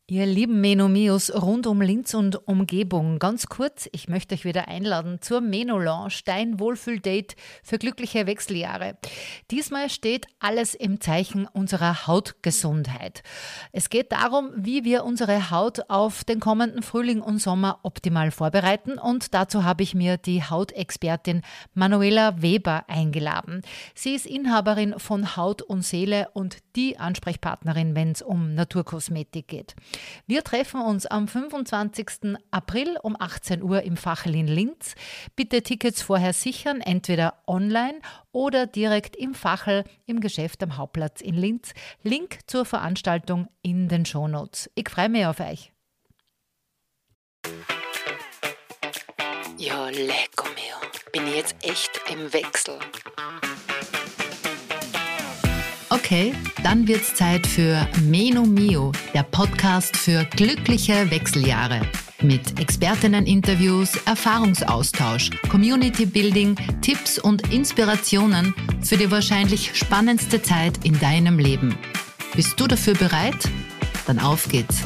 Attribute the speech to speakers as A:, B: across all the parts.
A: Ihr lieben Menomeos rund um Linz und Umgebung, ganz kurz, ich möchte euch wieder einladen zur Meno-Lounge, dein Wohlfühl-Date für glückliche Wechseljahre. Diesmal steht alles im Zeichen unserer Hautgesundheit. Es geht darum, wie wir unsere Haut auf den kommenden Frühling und Sommer optimal vorbereiten, und dazu habe ich mir die Hautexpertin Manuela Weber eingeladen. Sie ist Inhaberin von Haut und Seele und die Ansprechpartnerin, wenn es um Naturkosmetik geht. Wir treffen uns am 25. April um 18 Uhr im Fachel in Linz. Bitte Tickets vorher sichern, entweder online oder direkt im Fachel im Geschäft am Hauptplatz in Linz. Link zur Veranstaltung in den Shownotes. Ich freue mich auf euch.
B: Ja, lecker mir. Bin ich jetzt echt im Wechsel.
A: Okay, dann wird's Zeit für Meno Mio, der Podcast für glückliche Wechseljahre. Mit Expertinnen-Interviews, Erfahrungsaustausch, Community-Building, Tipps und Inspirationen für die wahrscheinlich spannendste Zeit in deinem Leben. Bist du dafür bereit? Dann auf geht's.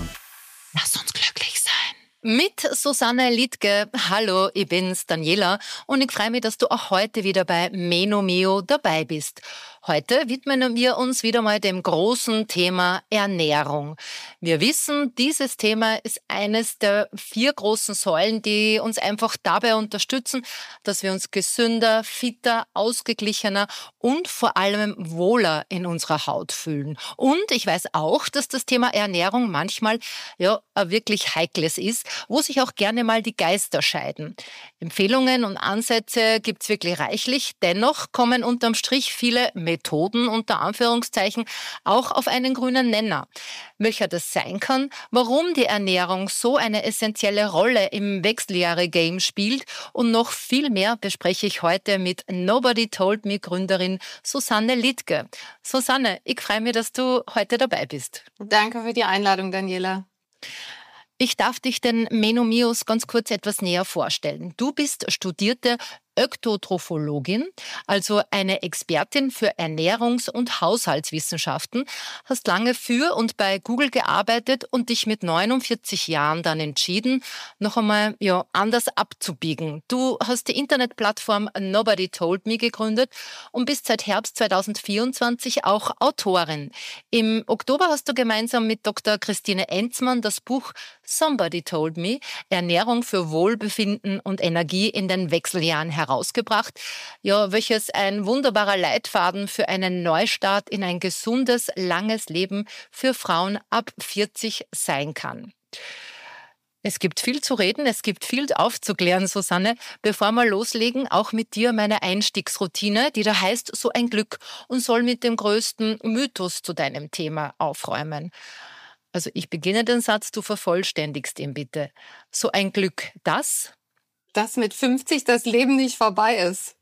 A: Lass uns glücklich sein.
B: Mit Susanne Liedtke. Hallo, ich bin's, Daniela, und ich freue mich, dass du auch heute wieder bei Meno Mio dabei bist. Heute widmen wir uns wieder mal dem großen Thema Ernährung. Wir wissen, dieses Thema ist eines der 4 großen Säulen, die uns einfach dabei unterstützen, dass wir uns gesünder, fitter, ausgeglichener und vor allem wohler in unserer Haut fühlen. Und ich weiß auch, dass das Thema Ernährung manchmal ein wirklich heikles ist, wo sich auch gerne mal die Geister scheiden. Empfehlungen und Ansätze gibt's wirklich reichlich. Dennoch kommen unterm Strich viele Methoden unter Anführungszeichen auch auf einen grünen Nenner. Welcher das sein kann, warum die Ernährung so eine essentielle Rolle im Wechseljahre-Game spielt und noch viel mehr bespreche ich heute mit Nobody Told Me Gründerin Susanne Liedtke. Susanne, ich freue mich, dass du heute dabei bist.
C: Danke für die Einladung, Daniela.
B: Ich darf dich den Menomeos ganz kurz etwas näher vorstellen. Du bist studierte Öktotrophologin, also eine Expertin für Ernährungs- und Haushaltswissenschaften, hast lange für und bei Google gearbeitet und dich mit 49 Jahren dann entschieden, noch einmal anders abzubiegen. Du hast die Internetplattform Nobody Told Me gegründet und bist seit Herbst 2024 auch Autorin. Im Oktober hast du gemeinsam mit Dr. Christine Enzmann das Buch Somebody Told Me, Ernährung für Wohlbefinden und Energie in den Wechseljahren herausgebracht, welches ein wunderbarer Leitfaden für einen Neustart in ein gesundes, langes Leben für Frauen ab 40 sein kann. Es gibt viel zu reden, es gibt viel aufzuklären, Susanne. Bevor wir loslegen, auch mit dir meine Einstiegsroutine, die da heißt So ein Glück und soll mit dem größten Mythos zu deinem Thema aufräumen. Also ich beginne den Satz, du vervollständigst ihn bitte. So ein Glück, dass
C: mit 50 das Leben nicht vorbei ist.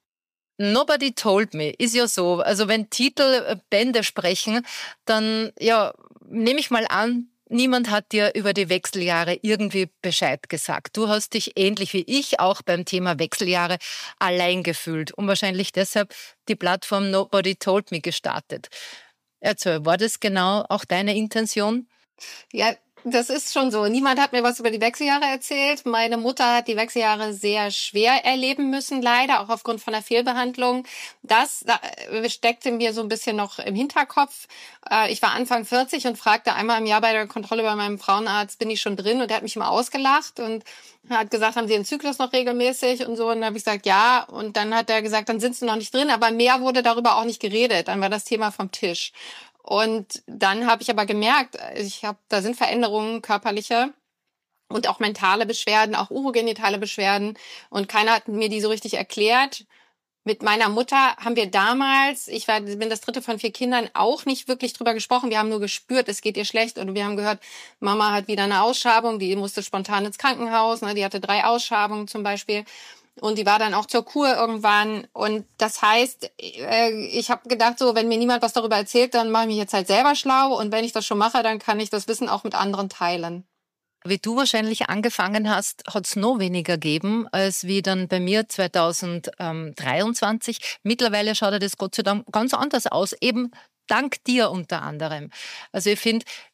B: Nobody Told Me ist ja so. Also wenn Titel Bände sprechen, dann nehme ich mal an, niemand hat dir über die Wechseljahre irgendwie Bescheid gesagt. Du hast dich ähnlich wie ich auch beim Thema Wechseljahre allein gefühlt und wahrscheinlich deshalb die Plattform Nobody Told Me gestartet. Erzähl, war das genau auch deine Intention?
C: Ja, das ist schon so. Niemand hat mir was über die Wechseljahre erzählt. Meine Mutter hat die Wechseljahre sehr schwer erleben müssen, leider, auch aufgrund von der Fehlbehandlung. Das steckte mir so ein bisschen noch im Hinterkopf. Ich war Anfang 40 und fragte einmal im Jahr bei der Kontrolle bei meinem Frauenarzt, bin ich schon drin? Und er hat mich immer ausgelacht und hat gesagt, haben Sie den Zyklus noch regelmäßig und so. Und dann habe ich gesagt, ja. Und dann hat er gesagt, dann sind Sie noch nicht drin. Aber mehr wurde darüber auch nicht geredet. Dann war das Thema vom Tisch. Und dann habe ich aber gemerkt, da sind Veränderungen körperliche und auch mentale Beschwerden, auch urogenitale Beschwerden. Und keiner hat mir die so richtig erklärt. Mit meiner Mutter haben wir damals, bin das 3. von 4 Kindern, auch nicht wirklich drüber gesprochen. Wir haben nur gespürt, es geht ihr schlecht. Und wir haben gehört, Mama hat wieder eine Ausschabung, die musste spontan ins Krankenhaus. Die hatte 3 Ausschabungen zum Beispiel. Und die war dann auch zur Kur irgendwann. Und das heißt, ich habe gedacht, so, wenn mir niemand was darüber erzählt, dann mache ich mich jetzt halt selber schlau. Und wenn ich das schon mache, dann kann ich das Wissen auch mit anderen teilen.
B: Wie du wahrscheinlich angefangen hast, hat es noch weniger gegeben, als wie dann bei mir 2023. Mittlerweile schaut das Gott sei Dank ganz anders aus, eben dank dir unter anderem. Also ich finde,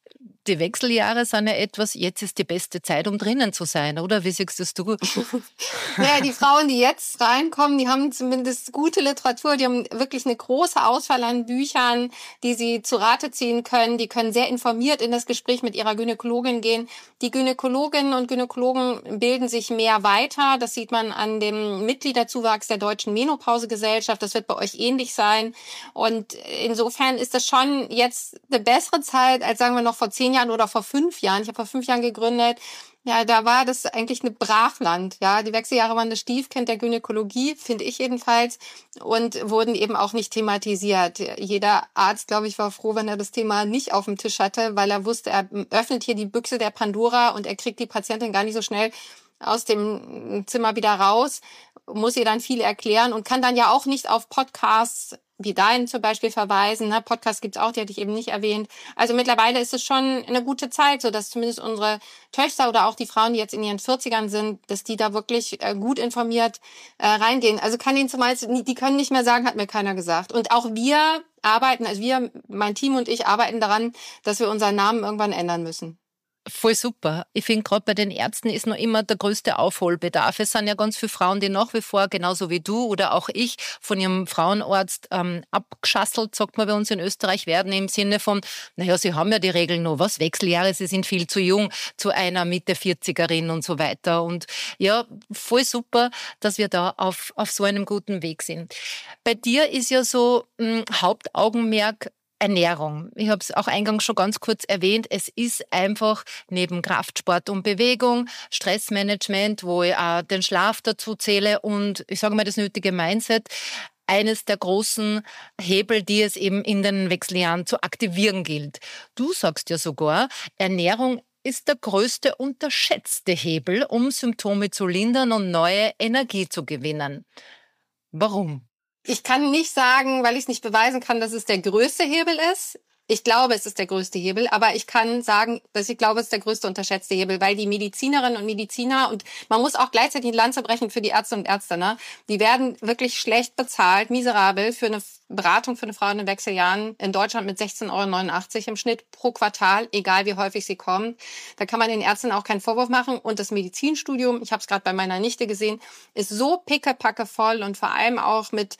B: Die Wechseljahre sind ja etwas, jetzt ist die beste Zeit, um drinnen zu sein, oder? Wie siehst das du?
C: Naja, die Frauen, die jetzt reinkommen, die haben zumindest gute Literatur, die haben wirklich eine große Auswahl an Büchern, die sie zu Rate ziehen können. Die können sehr informiert in das Gespräch mit ihrer Gynäkologin gehen. Die Gynäkologinnen und Gynäkologen bilden sich mehr weiter. Das sieht man an dem Mitgliederzuwachs der Deutschen Menopausegesellschaft. Das wird bei euch ähnlich sein. Und insofern ist das schon jetzt eine bessere Zeit, als sagen wir noch vor 10 Jahren oder vor 5 Jahren. Ich habe vor 5 Jahren gegründet. Ja, da war das eigentlich eine Brachland. Ja, die Wechseljahre waren das Stiefkind der Gynäkologie, finde ich jedenfalls, und wurden eben auch nicht thematisiert. Jeder Arzt, glaube ich, war froh, wenn er das Thema nicht auf dem Tisch hatte, weil er wusste, er öffnet hier die Büchse der Pandora und er kriegt die Patientin gar nicht so schnell aus dem Zimmer wieder raus, muss ihr dann viel erklären und kann dann ja auch nicht auf Podcasts wie deinen zum Beispiel verweisen. Podcasts gibt's auch, die hatte ich eben nicht erwähnt. Also mittlerweile ist es schon eine gute Zeit, so dass zumindest unsere Töchter oder auch die Frauen, die jetzt in ihren 40ern sind, dass die da wirklich gut informiert reingehen. Also kann ihnen zumeist, die können nicht mehr sagen, hat mir keiner gesagt. Und auch wir arbeiten, also wir, mein Team und ich arbeiten daran, dass wir unseren Namen irgendwann ändern müssen.
B: Voll super. Ich finde, gerade bei den Ärzten ist noch immer der größte Aufholbedarf. Es sind ja ganz viele Frauen, die nach wie vor, genauso wie du oder auch ich, von ihrem Frauenarzt abgeschasselt, sagt man bei uns in Österreich, werden im Sinne von, naja, sie haben ja die Regeln noch, was, Wechseljahre, sie sind viel zu jung zu einer Mitte-40erin und so weiter. Und ja, voll super, dass wir da auf so einem guten Weg sind. Bei dir ist ja so Hauptaugenmerk Ernährung. Ich habe es auch eingangs schon ganz kurz erwähnt. Es ist einfach neben Kraftsport und Bewegung, Stressmanagement, wo ich auch den Schlaf dazu zähle und ich sage mal das nötige Mindset, eines der großen Hebel, die es eben in den Wechseljahren zu aktivieren gilt. Du sagst ja sogar, Ernährung ist der größte unterschätzte Hebel, um Symptome zu lindern und neue Energie zu gewinnen. Warum?
C: Ich kann nicht sagen, weil ich es nicht beweisen kann, dass es der größte Hebel ist. Ich glaube, es ist der größte Hebel, aber ich kann sagen, dass ich glaube, es ist der größte unterschätzte Hebel, weil die Medizinerinnen und Mediziner, und man muss auch gleichzeitig eine Lanze brechen für die Ärzte und Ärzte, ne? Die werden wirklich schlecht bezahlt, miserabel, für eine Beratung für eine Frau in den Wechseljahren in Deutschland mit 16,89 € im Schnitt pro Quartal, egal wie häufig sie kommen. Da kann man den Ärzten auch keinen Vorwurf machen. Und das Medizinstudium, ich habe es gerade bei meiner Nichte gesehen, ist so pickepacke voll und vor allem auch mit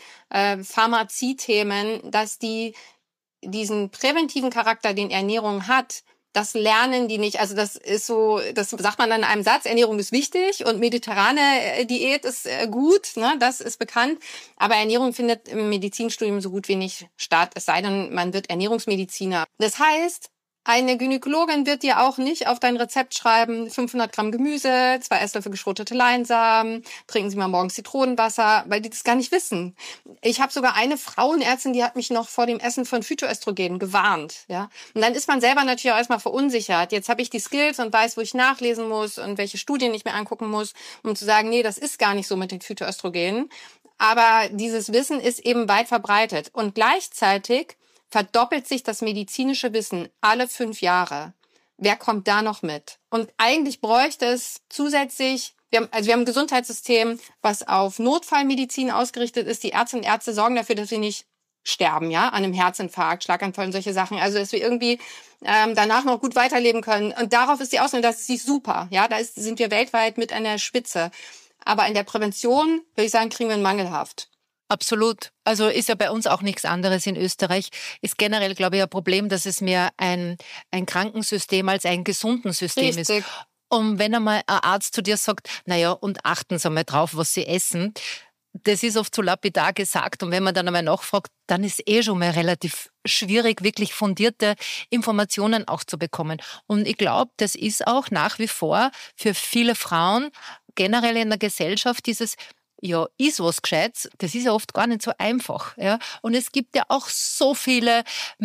C: Pharmaziethemen, dass die diesen präventiven Charakter, den Ernährung hat, das lernen die nicht. Also das ist so, das sagt man dann in einem Satz, Ernährung ist wichtig und mediterrane Diät ist gut, ne? Das ist bekannt. Aber Ernährung findet im Medizinstudium so gut wie nicht statt, es sei denn, man wird Ernährungsmediziner. Das heißt, eine Gynäkologin wird dir auch nicht auf dein Rezept schreiben, 500 Gramm Gemüse, 2 Esslöffel geschrotete Leinsamen, trinken Sie mal morgens Zitronenwasser, weil die das gar nicht wissen. Ich habe sogar eine Frauenärztin, die hat mich noch vor dem Essen von Phytoöstrogen gewarnt. Ja? Und dann ist man selber natürlich auch erstmal verunsichert. Jetzt habe ich die Skills und weiß, wo ich nachlesen muss und welche Studien ich mir angucken muss, um zu sagen, nee, das ist gar nicht so mit den Phytoöstrogenen. Aber dieses Wissen ist eben weit verbreitet. Und gleichzeitig verdoppelt sich das medizinische Wissen alle 5 Jahre. Wer kommt da noch mit? Und eigentlich bräuchte es zusätzlich, wir haben ein Gesundheitssystem, was auf Notfallmedizin ausgerichtet ist. Die Ärztinnen und Ärzte sorgen dafür, dass sie nicht sterben, ja, an einem Herzinfarkt, Schlaganfall und solche Sachen. Also, dass wir irgendwie danach noch gut weiterleben können. Und darauf ist die Ausbildung, das ist super. Ja, sind wir weltweit mit an der Spitze. Aber in der Prävention, würde ich sagen, kriegen wir mangelhaft.
B: Absolut. Also ist ja bei uns auch nichts anderes in Österreich. Ist generell, glaube ich, ein Problem, dass es mehr ein Krankensystem als ein Gesundensystem ist. Und wenn einmal ein Arzt zu dir sagt, naja, und achten Sie mal drauf, was Sie essen, das ist oft so lapidar gesagt. Und wenn man dann einmal nachfragt, dann ist schon mal relativ schwierig, wirklich fundierte Informationen auch zu bekommen. Und ich glaube, das ist auch nach wie vor für viele Frauen generell in der Gesellschaft dieses ja, ist was Gescheites, das ist ja oft gar nicht so einfach. Ja? Und es gibt ja auch so viele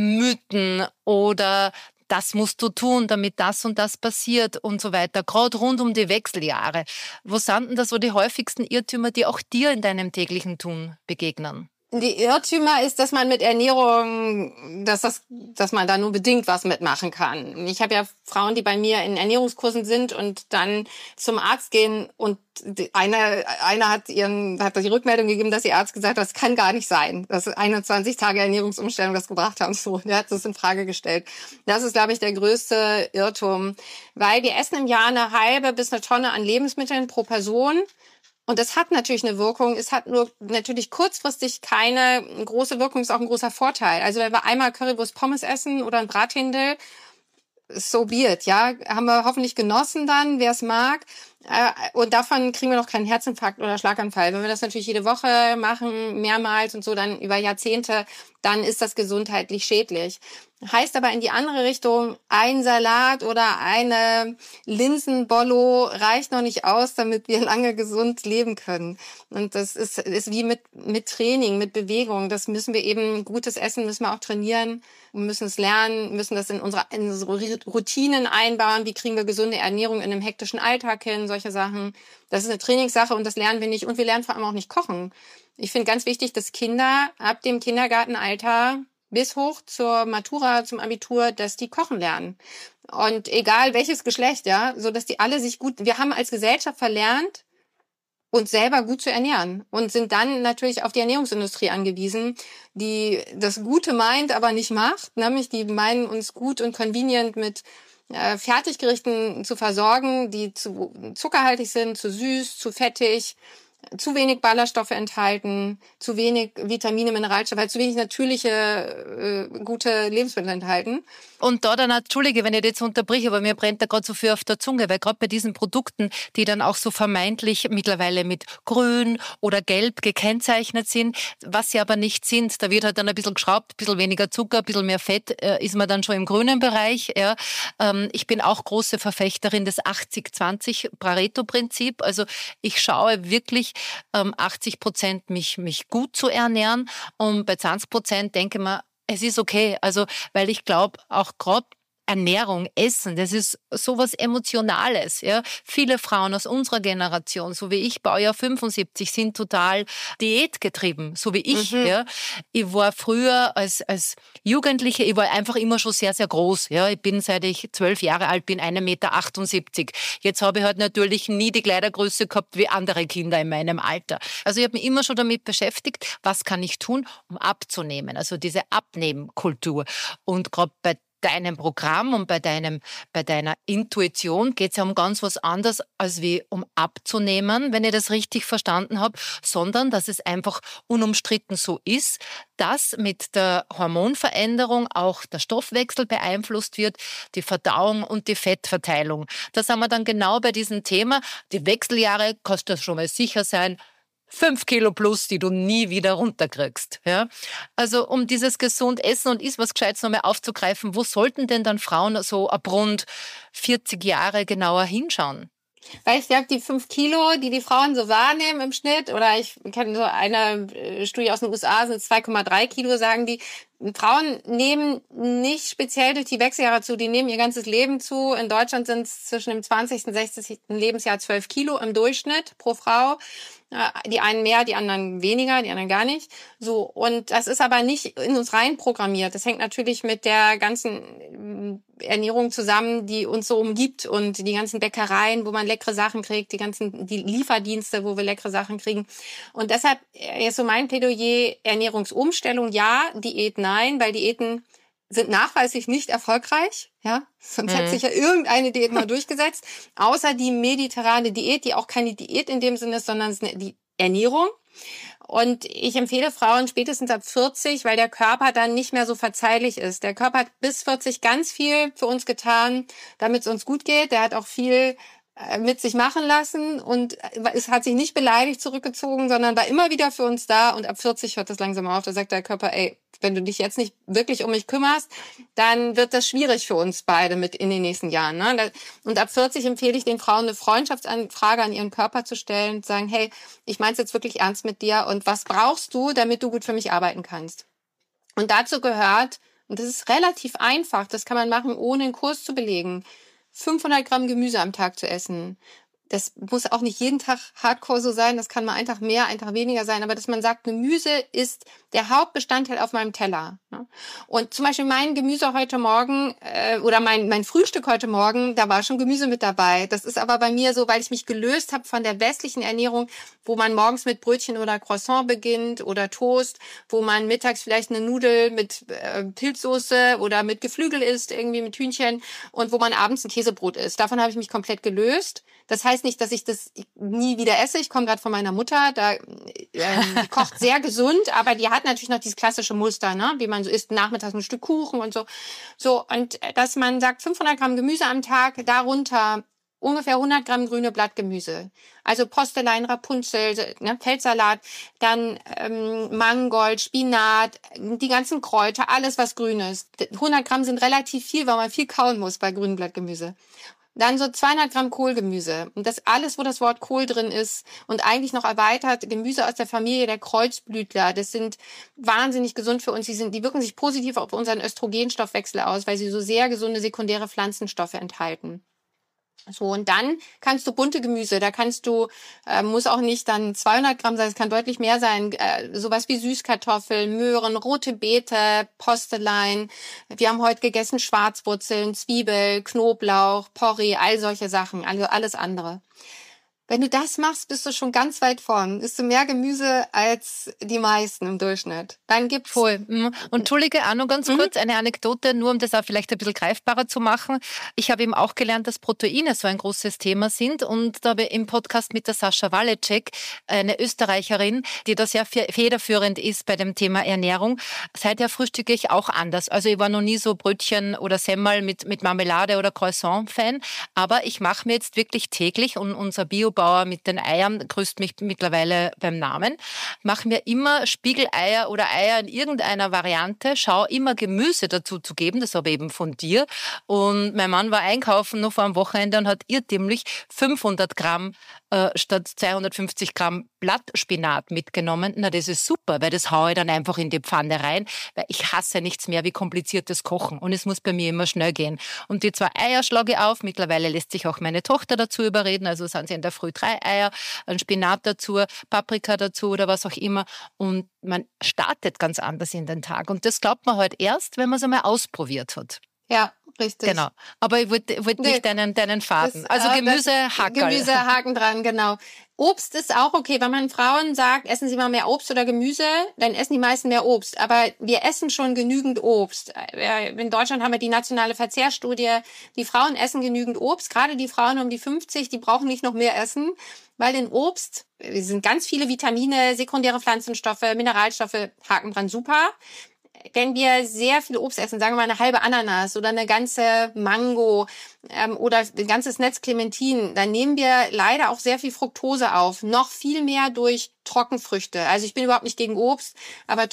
B: Mythen oder das musst du tun, damit das und das passiert und so weiter, gerade rund um die Wechseljahre. Was sind denn da so die häufigsten Irrtümer, die auch dir in deinem täglichen Tun begegnen?
C: Die Irrtümer ist, dass man mit Ernährung, dass man da nur bedingt was mitmachen kann. Ich habe ja Frauen, die bei mir in Ernährungskursen sind und dann zum Arzt gehen und eine hat die Rückmeldung gegeben, dass ihr Arzt gesagt hat, das kann gar nicht sein, dass 21 Tage Ernährungsumstellung das gebracht haben. So, der hat das in Frage gestellt. Das ist, glaube ich, der größte Irrtum, weil wir essen im Jahr eine halbe bis eine Tonne an Lebensmitteln pro Person. Und das hat natürlich eine Wirkung. Es hat nur natürlich kurzfristig keine große Wirkung, ist auch ein großer Vorteil. Also wenn wir einmal Currywurst Pommes essen oder ein Brathändel, so be it, ja. Haben wir hoffentlich genossen dann, wer es mag. Und davon kriegen wir noch keinen Herzinfarkt oder Schlaganfall. Wenn wir das natürlich jede Woche machen, mehrmals und so, dann über Jahrzehnte, dann ist das gesundheitlich schädlich. Heißt aber in die andere Richtung, ein Salat oder eine Linsenbollo reicht noch nicht aus, damit wir lange gesund leben können. Und das ist wie mit Training, mit Bewegung. Das müssen wir eben, gutes Essen müssen wir auch trainieren. Wir müssen es lernen, müssen das in unsere Routinen einbauen. Wie kriegen wir gesunde Ernährung in einem hektischen Alltag hin? Solche Sachen. Das ist eine Trainingssache und das lernen wir nicht. Und wir lernen vor allem auch nicht kochen. Ich finde ganz wichtig, dass Kinder ab dem Kindergartenalter bis hoch zur Matura, zum Abitur, dass die kochen lernen. Und egal welches Geschlecht, ja, so dass die alle sich gut, wir haben als Gesellschaft verlernt, uns selber gut zu ernähren und sind dann natürlich auf die Ernährungsindustrie angewiesen, die das Gute meint, aber nicht macht. Nämlich die meinen, uns gut und convenient mit Fertiggerichten zu versorgen, die zu zuckerhaltig sind, zu süß, zu fettig, zu wenig Ballaststoffe enthalten, zu wenig Vitamine, Mineralstoffe, halt zu wenig natürliche, gute Lebensmittel enthalten.
B: Und da dann, entschuldige, wenn ich jetzt unterbreche, aber mir brennt da gerade so viel auf der Zunge, weil gerade bei diesen Produkten, die dann auch so vermeintlich mittlerweile mit grün oder gelb gekennzeichnet sind, was sie aber nicht sind, da wird halt dann ein bisschen geschraubt, ein bisschen weniger Zucker, ein bisschen mehr Fett, ist man dann schon im grünen Bereich. Ja. Ich bin auch große Verfechterin des 80-20 Pareto-Prinzip, also ich schaue wirklich 80% mich gut zu ernähren und bei 20% denke ich mir, es ist okay, also weil ich glaube, auch gerade Ernährung, Essen, das ist sowas Emotionales. Ja. Viele Frauen aus unserer Generation, so wie ich, Baujahr 75, sind total diätgetrieben, so wie ich. Ja. Ich war früher als Jugendliche, ich war einfach immer schon sehr, sehr groß. Ja. Ich bin, seit ich 12 Jahre alt bin, 1,78 Meter. Jetzt habe ich halt natürlich nie die Kleidergröße gehabt wie andere Kinder in meinem Alter. Also ich habe mich immer schon damit beschäftigt, was kann ich tun, um abzunehmen. Also diese Abnehmkultur. Und gerade bei deinem Programm und bei deiner Intuition geht es ja um ganz was anderes, als wie um abzunehmen, wenn ich das richtig verstanden habe, sondern dass es einfach unumstritten so ist, dass mit der Hormonveränderung auch der Stoffwechsel beeinflusst wird, die Verdauung und die Fettverteilung. Da sind wir dann genau bei diesem Thema. Die Wechseljahre, kannst du schon mal sicher sein, 5 Kilo plus, die du nie wieder runterkriegst. Ja? Also um dieses gesund Essen und Iss was Gescheites nochmal aufzugreifen, wo sollten denn dann Frauen so ab rund 40 Jahre genauer hinschauen?
C: Weil ich glaube, die 5 Kilo, die Frauen so wahrnehmen im Schnitt, oder ich kenne so eine Studie aus den USA, sind 2,3 Kilo, sagen die. Frauen nehmen nicht speziell durch die Wechseljahre zu, die nehmen ihr ganzes Leben zu. In Deutschland sind es zwischen dem 20. und 60. Lebensjahr 12 Kilo im Durchschnitt pro Frau. Die einen mehr, die anderen weniger, die anderen gar nicht. So, und das ist aber nicht in uns rein programmiert. Das hängt natürlich mit der ganzen Ernährung zusammen, die uns so umgibt und die ganzen Bäckereien, wo man leckere Sachen kriegt, die Lieferdienste, wo wir leckere Sachen kriegen. Und deshalb ist so mein Plädoyer, Ernährungsumstellung ja, Diät nein, weil Diäten sind nachweislich nicht erfolgreich, ja, sonst hätte sich ja irgendeine Diät mal durchgesetzt, außer die mediterrane Diät, die auch keine Diät in dem Sinne ist, sondern es ist die Ernährung. Und ich empfehle Frauen spätestens ab 40, weil der Körper dann nicht mehr so verzeihlich ist. Der Körper hat bis 40 ganz viel für uns getan, damit es uns gut geht. Der hat auch viel mit sich machen lassen und es hat sich nicht beleidigt zurückgezogen, sondern war immer wieder für uns da und ab 40 hört das langsam auf. Da sagt der Körper, ey, wenn du dich jetzt nicht wirklich um mich kümmerst, dann wird das schwierig für uns beide mit in den nächsten Jahren. Ne? Und ab 40 empfehle ich den Frauen, eine Freundschaftsanfrage an ihren Körper zu stellen und zu sagen, hey, ich meine es jetzt wirklich ernst mit dir und was brauchst du, damit du gut für mich arbeiten kannst? Und dazu gehört, und das ist relativ einfach, das kann man machen, ohne einen Kurs zu belegen, 500 Gramm Gemüse am Tag zu essen. Das muss auch nicht jeden Tag hardcore so sein, das kann mal einen Tag mehr, einen Tag weniger sein, aber dass man sagt, Gemüse ist der Hauptbestandteil auf meinem Teller. Ne? Und zum Beispiel mein Gemüse heute Morgen oder mein Frühstück heute Morgen, da war schon Gemüse mit dabei. Das ist aber bei mir so, weil ich mich gelöst habe von der westlichen Ernährung, wo man morgens mit Brötchen oder Croissant beginnt oder Toast, wo man mittags vielleicht eine Nudel mit Pilzsoße oder mit Geflügel isst, irgendwie mit Hühnchen und wo man abends ein Käsebrot isst. Davon habe ich mich komplett gelöst. Das heißt nicht, dass ich das nie wieder esse. Ich komme gerade von meiner Mutter, die kocht sehr gesund, aber die hat natürlich noch dieses klassische Muster, ne? Wie man so isst, nachmittags ein Stück Kuchen und so. So, und dass man sagt, 500 Gramm Gemüse am Tag, darunter ungefähr 100 Gramm grüne Blattgemüse. Also Postelein, Rapunzel, ne, Feldsalat, dann Mangold, Spinat, die ganzen Kräuter, alles was grün ist. 100 Gramm sind relativ viel, weil man viel kauen muss bei grünem Blattgemüse. Dann so 200 Gramm Kohlgemüse. Und das alles, wo das Wort Kohl drin ist und eigentlich noch erweitert, Gemüse aus der Familie der Kreuzblütler. Das sind wahnsinnig gesund für uns. Die wirken sich positiv auf unseren Östrogenstoffwechsel aus, weil sie so sehr gesunde sekundäre Pflanzenstoffe enthalten. So, und dann kannst du bunte Gemüse, da kannst du, muss auch nicht dann 200 Gramm sein, es kann deutlich mehr sein, sowas wie Süßkartoffeln, Möhren, rote Beete, Postelein. Wir haben heute gegessen Schwarzwurzeln, Zwiebel, Knoblauch, Porree, all solche Sachen, also alles andere. Wenn du das machst, bist du schon ganz weit vorn. Isst du mehr Gemüse als die meisten im Durchschnitt. Dann gibt's
B: voll. Und Entschuldige, auch noch ganz kurz eine Anekdote, nur um das auch vielleicht ein bisschen greifbarer zu machen. Ich habe eben auch gelernt, dass Proteine so ein großes Thema sind und da habe ich im Podcast mit der Sascha Waleczek, eine Österreicherin, die da sehr federführend ist bei dem Thema Ernährung. Seither frühstücke ich auch anders. Also ich war noch nie so Brötchen oder Semmel mit Marmelade oder Croissant-Fan, aber ich mache mir jetzt wirklich täglich und unser Biobauer mit den Eiern grüßt mich mittlerweile beim Namen. Mache mir immer Spiegeleier oder Eier in irgendeiner Variante. Schau immer Gemüse dazu zu geben. Das habe ich eben von dir. Und mein Mann war einkaufen noch vor am Wochenende und hat irrtümlich 500 Gramm statt 250 Gramm Blattspinat mitgenommen. Na, das ist super, weil das haue ich dann einfach in die Pfanne rein, weil ich hasse nichts mehr wie kompliziertes Kochen und es muss bei mir immer schnell gehen. Und die 2 Eier schlage ich auf. Mittlerweile lässt sich auch meine Tochter dazu überreden, also sind sie in der Früh 3 Eier, ein Spinat dazu, Paprika dazu oder was auch immer und man startet ganz anders in den Tag und das glaubt man halt erst, wenn man es einmal ausprobiert hat.
C: Ja, richtig.
B: Genau. Aber ich wollte nicht deinen Faden. Also Gemüse, Hackerl.
C: Gemüse, Haken dran, genau. Obst ist auch okay. Wenn man Frauen sagt, essen Sie mal mehr Obst oder Gemüse, dann essen die meisten mehr Obst. Aber wir essen schon genügend Obst. In Deutschland haben wir die nationale Verzehrstudie. Die Frauen essen genügend Obst. Gerade die Frauen um die 50, die brauchen nicht noch mehr essen. Weil in Obst sind ganz viele Vitamine, sekundäre Pflanzenstoffe, Mineralstoffe, Haken dran, super. Wenn wir sehr viel Obst essen, sagen wir mal eine halbe Ananas oder eine ganze Mango oder ein ganzes Netz Clementinen, dann nehmen wir leider auch sehr viel Fructose auf. Noch viel mehr durch Trockenfrüchte. Also ich bin überhaupt nicht gegen Obst, aber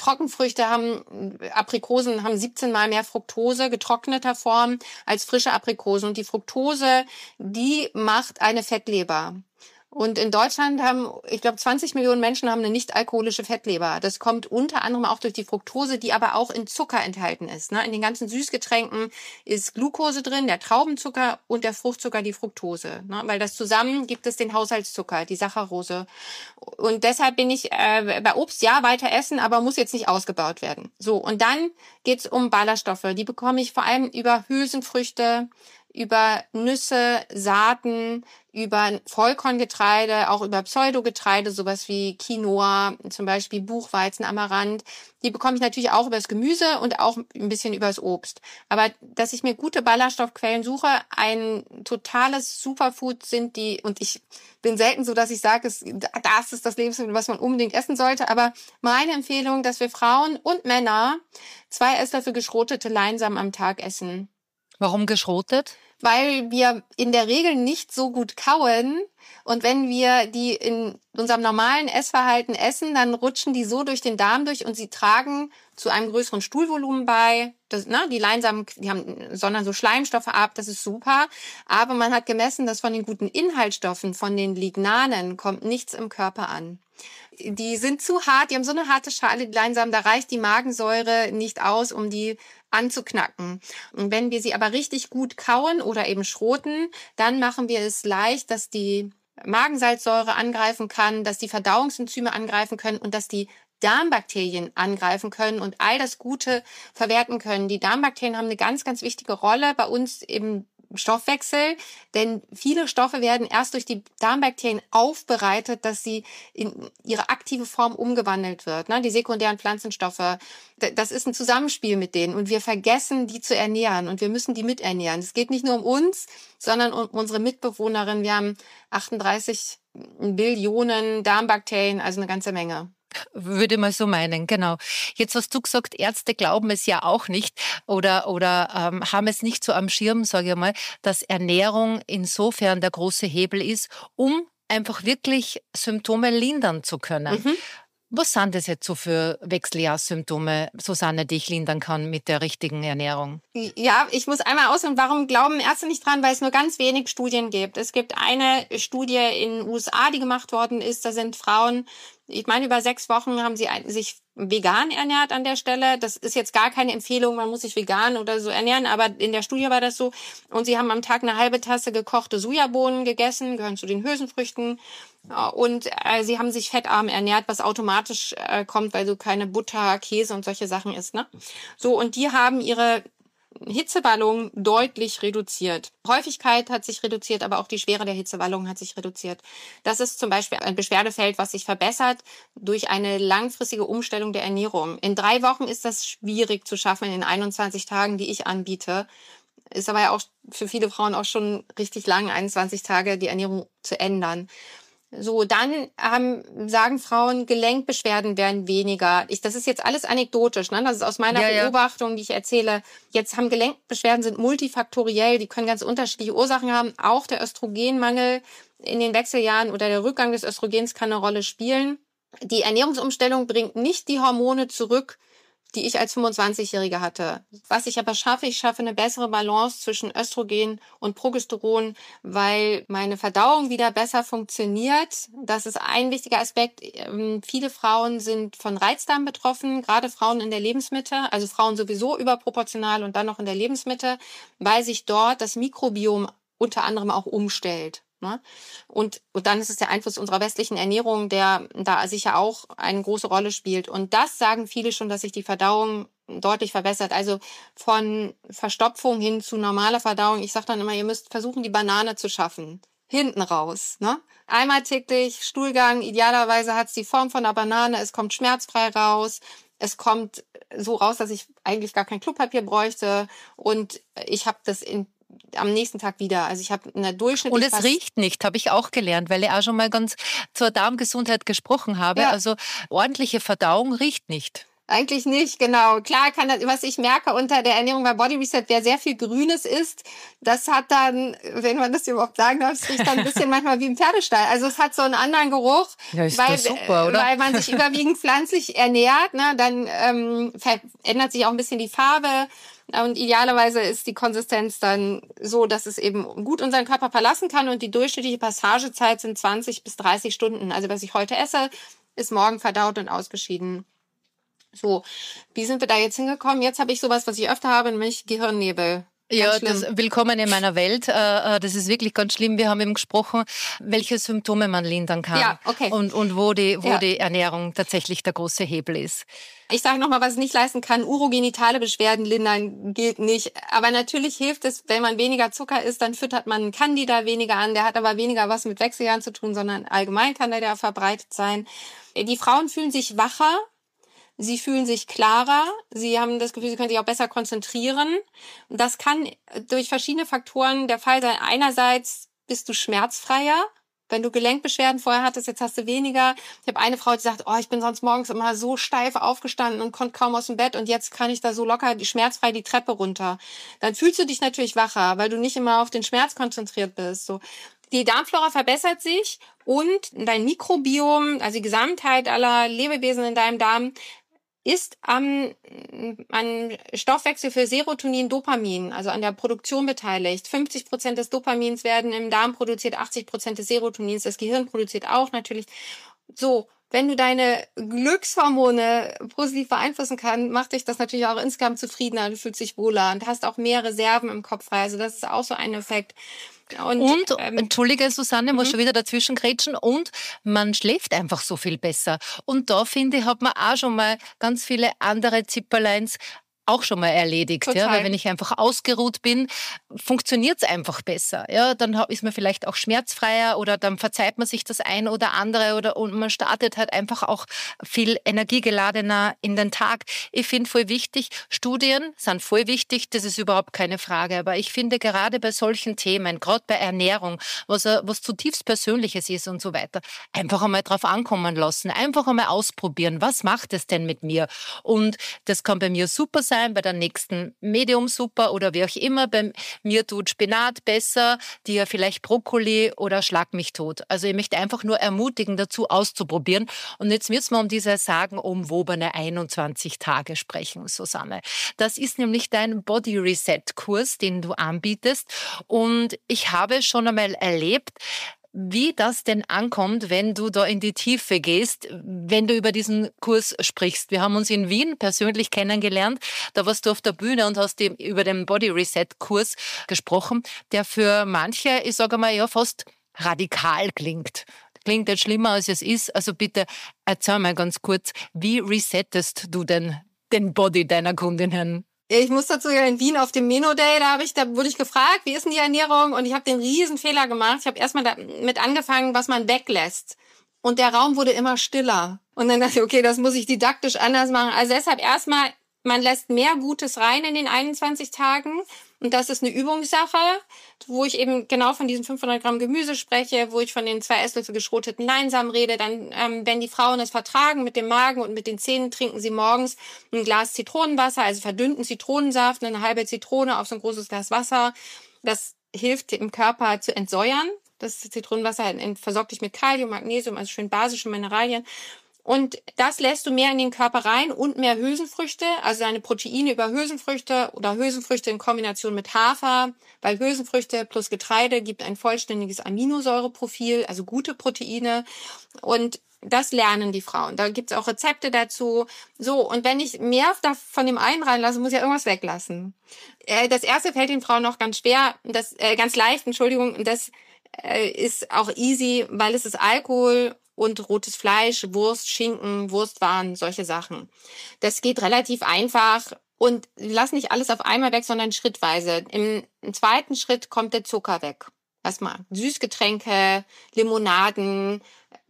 C: Aprikosen haben 17 Mal mehr Fructose, getrockneter Form, als frische Aprikosen. Und die Fructose, die macht eine Fettleber. Und in Deutschland haben, ich glaube, 20 Millionen Menschen haben eine nicht-alkoholische Fettleber. Das kommt unter anderem auch durch die Fructose, die aber auch in Zucker enthalten ist. In den ganzen Süßgetränken ist Glucose drin, der Traubenzucker und der Fruchtzucker, die Fructose. Weil das zusammen gibt es den Haushaltszucker, die Saccharose. Und deshalb bin ich bei Obst, ja, weiter essen, aber muss jetzt nicht ausgebaut werden. So, und dann geht's um Ballaststoffe. Die bekomme ich vor allem über Hülsenfrüchte, über Nüsse, Saaten, über Vollkorngetreide, auch über Pseudogetreide, sowas wie Quinoa, zum Beispiel Buchweizen, Amaranth. Die bekomme ich natürlich auch über das Gemüse und auch ein bisschen über das Obst. Aber dass ich mir gute Ballaststoffquellen suche, ein totales Superfood sind die, und ich bin selten so, dass ich sage, das ist das Lebensmittel, was man unbedingt essen sollte. Aber meine Empfehlung, dass wir Frauen und Männer 2 Esslöffel geschrotete Leinsamen am Tag essen.
B: Warum geschrotet?
C: Weil wir in der Regel nicht so gut kauen und wenn wir die in unserem normalen Essverhalten essen, dann rutschen die so durch den Darm durch und sie tragen zu einem größeren Stuhlvolumen bei. Die Leinsamen, sondern so Schleimstoffe ab, das ist super. Aber man hat gemessen, dass von den guten Inhaltsstoffen, von den Lignanen, kommt nichts im Körper an. Die sind zu hart, die haben so eine harte Schale, die Leinsamen, da reicht die Magensäure nicht aus, um die anzuknacken. Und wenn wir sie aber richtig gut kauen oder eben schroten, dann machen wir es leicht, dass die Magensalzsäure angreifen kann, dass die Verdauungsenzyme angreifen können und dass die Darmbakterien angreifen können und all das Gute verwerten können. Die Darmbakterien haben eine ganz, ganz wichtige Rolle bei uns im Stoffwechsel, denn viele Stoffe werden erst durch die Darmbakterien aufbereitet, dass sie in ihre aktive Form umgewandelt wird. Die sekundären Pflanzenstoffe, das ist ein Zusammenspiel mit denen und wir vergessen, die zu ernähren und wir müssen die miternähren. Es geht nicht nur um uns, sondern um unsere Mitbewohnerin. Wir haben 38 Billionen Darmbakterien, also eine ganze Menge.
B: Würde man so meinen, genau. Jetzt hast du gesagt, Ärzte glauben es ja auch nicht oder haben es nicht so am Schirm, sage ich mal, dass Ernährung insofern der große Hebel ist, um einfach wirklich Symptome lindern zu können. Was sind das jetzt so für Wechseljahrssymptome, Susanne, die ich lindern kann mit der richtigen Ernährung?
C: Ja, ich muss einmal ausholen, warum glauben Ärzte nicht dran? Weil es nur ganz wenig Studien gibt. Es gibt eine Studie in den USA, die gemacht worden ist. Da sind Frauen, ich meine, über 6 Wochen haben sie sich vegan ernährt an der Stelle. Das ist jetzt gar keine Empfehlung, man muss sich vegan oder so ernähren, aber in der Studie war das so. Und sie haben am Tag eine halbe Tasse gekochte Sojabohnen gegessen, gehören zu den Hülsenfrüchten. Und sie haben sich fettarm ernährt, was automatisch kommt, weil du keine Butter, Käse und solche Sachen isst. So, und die haben ihre Hitzewallung deutlich reduziert. Häufigkeit hat sich reduziert, aber auch die Schwere der Hitzewallung hat sich reduziert. Das ist zum Beispiel ein Beschwerdefeld, was sich verbessert durch eine langfristige Umstellung der Ernährung. In 3 Wochen ist das schwierig zu schaffen, in 21 Tagen, die ich anbiete. Ist aber ja auch für viele Frauen auch schon richtig lang, 21 Tage die Ernährung zu ändern. So, dann sagen Frauen, Gelenkbeschwerden werden weniger. Das ist jetzt alles anekdotisch, das ist aus meiner Beobachtung, die ich erzähle. Jetzt haben Gelenkbeschwerden, sind multifaktoriell, die können ganz unterschiedliche Ursachen haben. Auch der Östrogenmangel in den Wechseljahren oder der Rückgang des Östrogens kann eine Rolle spielen. Die Ernährungsumstellung bringt nicht die Hormone zurück, die ich als 25-Jährige hatte. Was ich aber schaffe, ich schaffe eine bessere Balance zwischen Östrogen und Progesteron, weil meine Verdauung wieder besser funktioniert. Das ist ein wichtiger Aspekt. Viele Frauen sind von Reizdarm betroffen, gerade Frauen in der Lebensmitte, also Frauen sowieso überproportional und dann noch in der Lebensmitte, weil sich dort das Mikrobiom unter anderem auch umstellt. Und dann ist es der Einfluss unserer westlichen Ernährung, der da sicher auch eine große Rolle spielt. Und das sagen viele schon, dass sich die Verdauung deutlich verbessert. Also von Verstopfung hin zu normaler Verdauung. Ich sage dann immer, ihr müsst versuchen, die Banane zu schaffen. Hinten raus. Einmal täglich Stuhlgang. Idealerweise hat es die Form von einer Banane. Es kommt schmerzfrei raus. Es kommt so raus, dass ich eigentlich gar kein Klopapier bräuchte. Und ich habe das am nächsten Tag wieder. Also ich habe eine durchschnittliche...
B: Und es riecht nicht, habe ich auch gelernt, weil ich auch schon mal ganz zur Darmgesundheit gesprochen habe. Ja. Also ordentliche Verdauung riecht nicht.
C: Eigentlich nicht, genau. Klar kann das, was ich merke unter der Ernährung bei Body Reset, wer sehr viel Grünes isst, das hat dann, wenn man das überhaupt sagen darf, es riecht dann ein bisschen manchmal wie im Pferdestall. Also es hat so einen anderen Geruch,
B: ja, ist weil, super, oder?
C: Weil man sich überwiegend pflanzlich ernährt, dann verändert sich auch ein bisschen die Farbe. Und idealerweise ist die Konsistenz dann so, dass es eben gut unseren Körper verlassen kann und die durchschnittliche Passagezeit sind 20 bis 30 Stunden. Also was ich heute esse, ist morgen verdaut und ausgeschieden. So, wie sind wir da jetzt hingekommen? Jetzt habe ich sowas, was ich öfter habe, nämlich Gehirnnebel.
B: Ja, das willkommen in meiner Welt. Das ist wirklich ganz schlimm. Wir haben eben gesprochen, welche Symptome man lindern kann.
C: Ja, okay.
B: Und wo die Ernährung tatsächlich der große Hebel ist.
C: Ich sage nochmal, was es nicht leisten kann. Urogenitale Beschwerden lindern gilt nicht. Aber natürlich hilft es, wenn man weniger Zucker isst, dann füttert man Candida weniger an. Der hat aber weniger was mit Wechseljahren zu tun, sondern allgemein kann der verbreitet sein. Die Frauen fühlen sich wacher. Sie fühlen sich klarer, sie haben das Gefühl, sie können sich auch besser konzentrieren. Das kann durch verschiedene Faktoren der Fall sein. Einerseits bist du schmerzfreier. Wenn du Gelenkbeschwerden vorher hattest, jetzt hast du weniger. Ich habe eine Frau, die sagt, ich bin sonst morgens immer so steif aufgestanden und konnte kaum aus dem Bett und jetzt kann ich da so locker schmerzfrei die Treppe runter. Dann fühlst du dich natürlich wacher, weil du nicht immer auf den Schmerz konzentriert bist. So. Die Darmflora verbessert sich und dein Mikrobiom, also die Gesamtheit aller Lebewesen in deinem Darm, ist am Stoffwechsel für Serotonin, Dopamin, also an der Produktion beteiligt. 50% des Dopamins werden im Darm produziert, 80% des Serotonins. Das Gehirn produziert auch natürlich. So, wenn du deine Glückshormone positiv beeinflussen kannst, macht dich das natürlich auch insgesamt zufriedener. Du fühlst dich wohler und hast auch mehr Reserven im Kopf frei. Also das ist auch so ein Effekt.
B: Und entschuldige Susanne, muss schon wieder dazwischen grätschen, und man schläft einfach so viel besser. Und da, finde ich, hat man auch schon mal ganz viele andere Zipperleins auch schon mal erledigt. Ja? Weil wenn ich einfach ausgeruht bin, funktioniert es einfach besser. Ja? Dann ist man vielleicht auch schmerzfreier oder dann verzeiht man sich das ein oder andere und man startet halt einfach auch viel energiegeladener in den Tag. Ich finde voll wichtig, Studien sind voll wichtig, das ist überhaupt keine Frage. Aber ich finde gerade bei solchen Themen, gerade bei Ernährung, was zutiefst Persönliches ist und so weiter, einfach einmal drauf ankommen lassen, einfach einmal ausprobieren, was macht es denn mit mir? Und das kann bei mir super sein, bei der nächsten Medium super oder wie auch immer. Bei mir tut Spinat besser, dir vielleicht Brokkoli oder Schlag mich tot. Also ich möchte einfach nur ermutigen, dazu auszuprobieren. Und jetzt müssen wir um diese sagenumwobene 21 Tage sprechen, Susanne. Das ist nämlich dein Body Reset Kurs, den du anbietest. Und ich habe schon einmal erlebt, wie das denn ankommt, wenn du da in die Tiefe gehst, wenn du über diesen Kurs sprichst. Wir haben uns in Wien persönlich kennengelernt. Da warst du auf der Bühne und hast über den Body Reset Kurs gesprochen, der für manche, ich sage mal, ja fast radikal klingt. Klingt jetzt schlimmer, als es ist. Also bitte erzähl mal ganz kurz, wie resettest du denn den Body deiner Kundinnen?
C: Ich muss dazu ja in Wien auf dem Meno Day, da wurde ich gefragt, wie ist denn die Ernährung? Und ich habe den riesen Fehler gemacht. Ich habe erstmal damit angefangen, was man weglässt. Und der Raum wurde immer stiller. Und dann dachte ich, okay, das muss ich didaktisch anders machen. Also deshalb erstmal, man lässt mehr Gutes rein in den 21 Tagen. Und das ist eine Übungssache, wo ich eben genau von diesen 500 Gramm Gemüse spreche, wo ich von den 2 Esslöffel geschroteten Leinsamen rede. Dann, wenn die Frauen es vertragen mit dem Magen und mit den Zähnen, trinken sie morgens ein Glas Zitronenwasser, also verdünnten Zitronensaft, eine halbe Zitrone auf so ein großes Glas Wasser. Das hilft dem Körper zu entsäuern. Das Zitronenwasser versorgt dich mit Kalium, Magnesium, also schön basische Mineralien. Und das lässt du mehr in den Körper rein und mehr Hülsenfrüchte, also deine Proteine über Hülsenfrüchte oder Hülsenfrüchte in Kombination mit Hafer, weil Hülsenfrüchte plus Getreide gibt ein vollständiges Aminosäureprofil, also gute Proteine. Und das lernen die Frauen. Da gibt's auch Rezepte dazu. So, und wenn ich mehr von dem einen reinlasse, muss ich ja irgendwas weglassen. Das erste fällt den Frauen noch ganz schwer, ganz leicht, Entschuldigung, und das ist auch easy, weil es ist Alkohol und rotes Fleisch, Wurst, Schinken, Wurstwaren, solche Sachen. Das geht relativ einfach und lass nicht alles auf einmal weg, sondern schrittweise. Im zweiten Schritt kommt der Zucker weg. Erstmal Süßgetränke, Limonaden,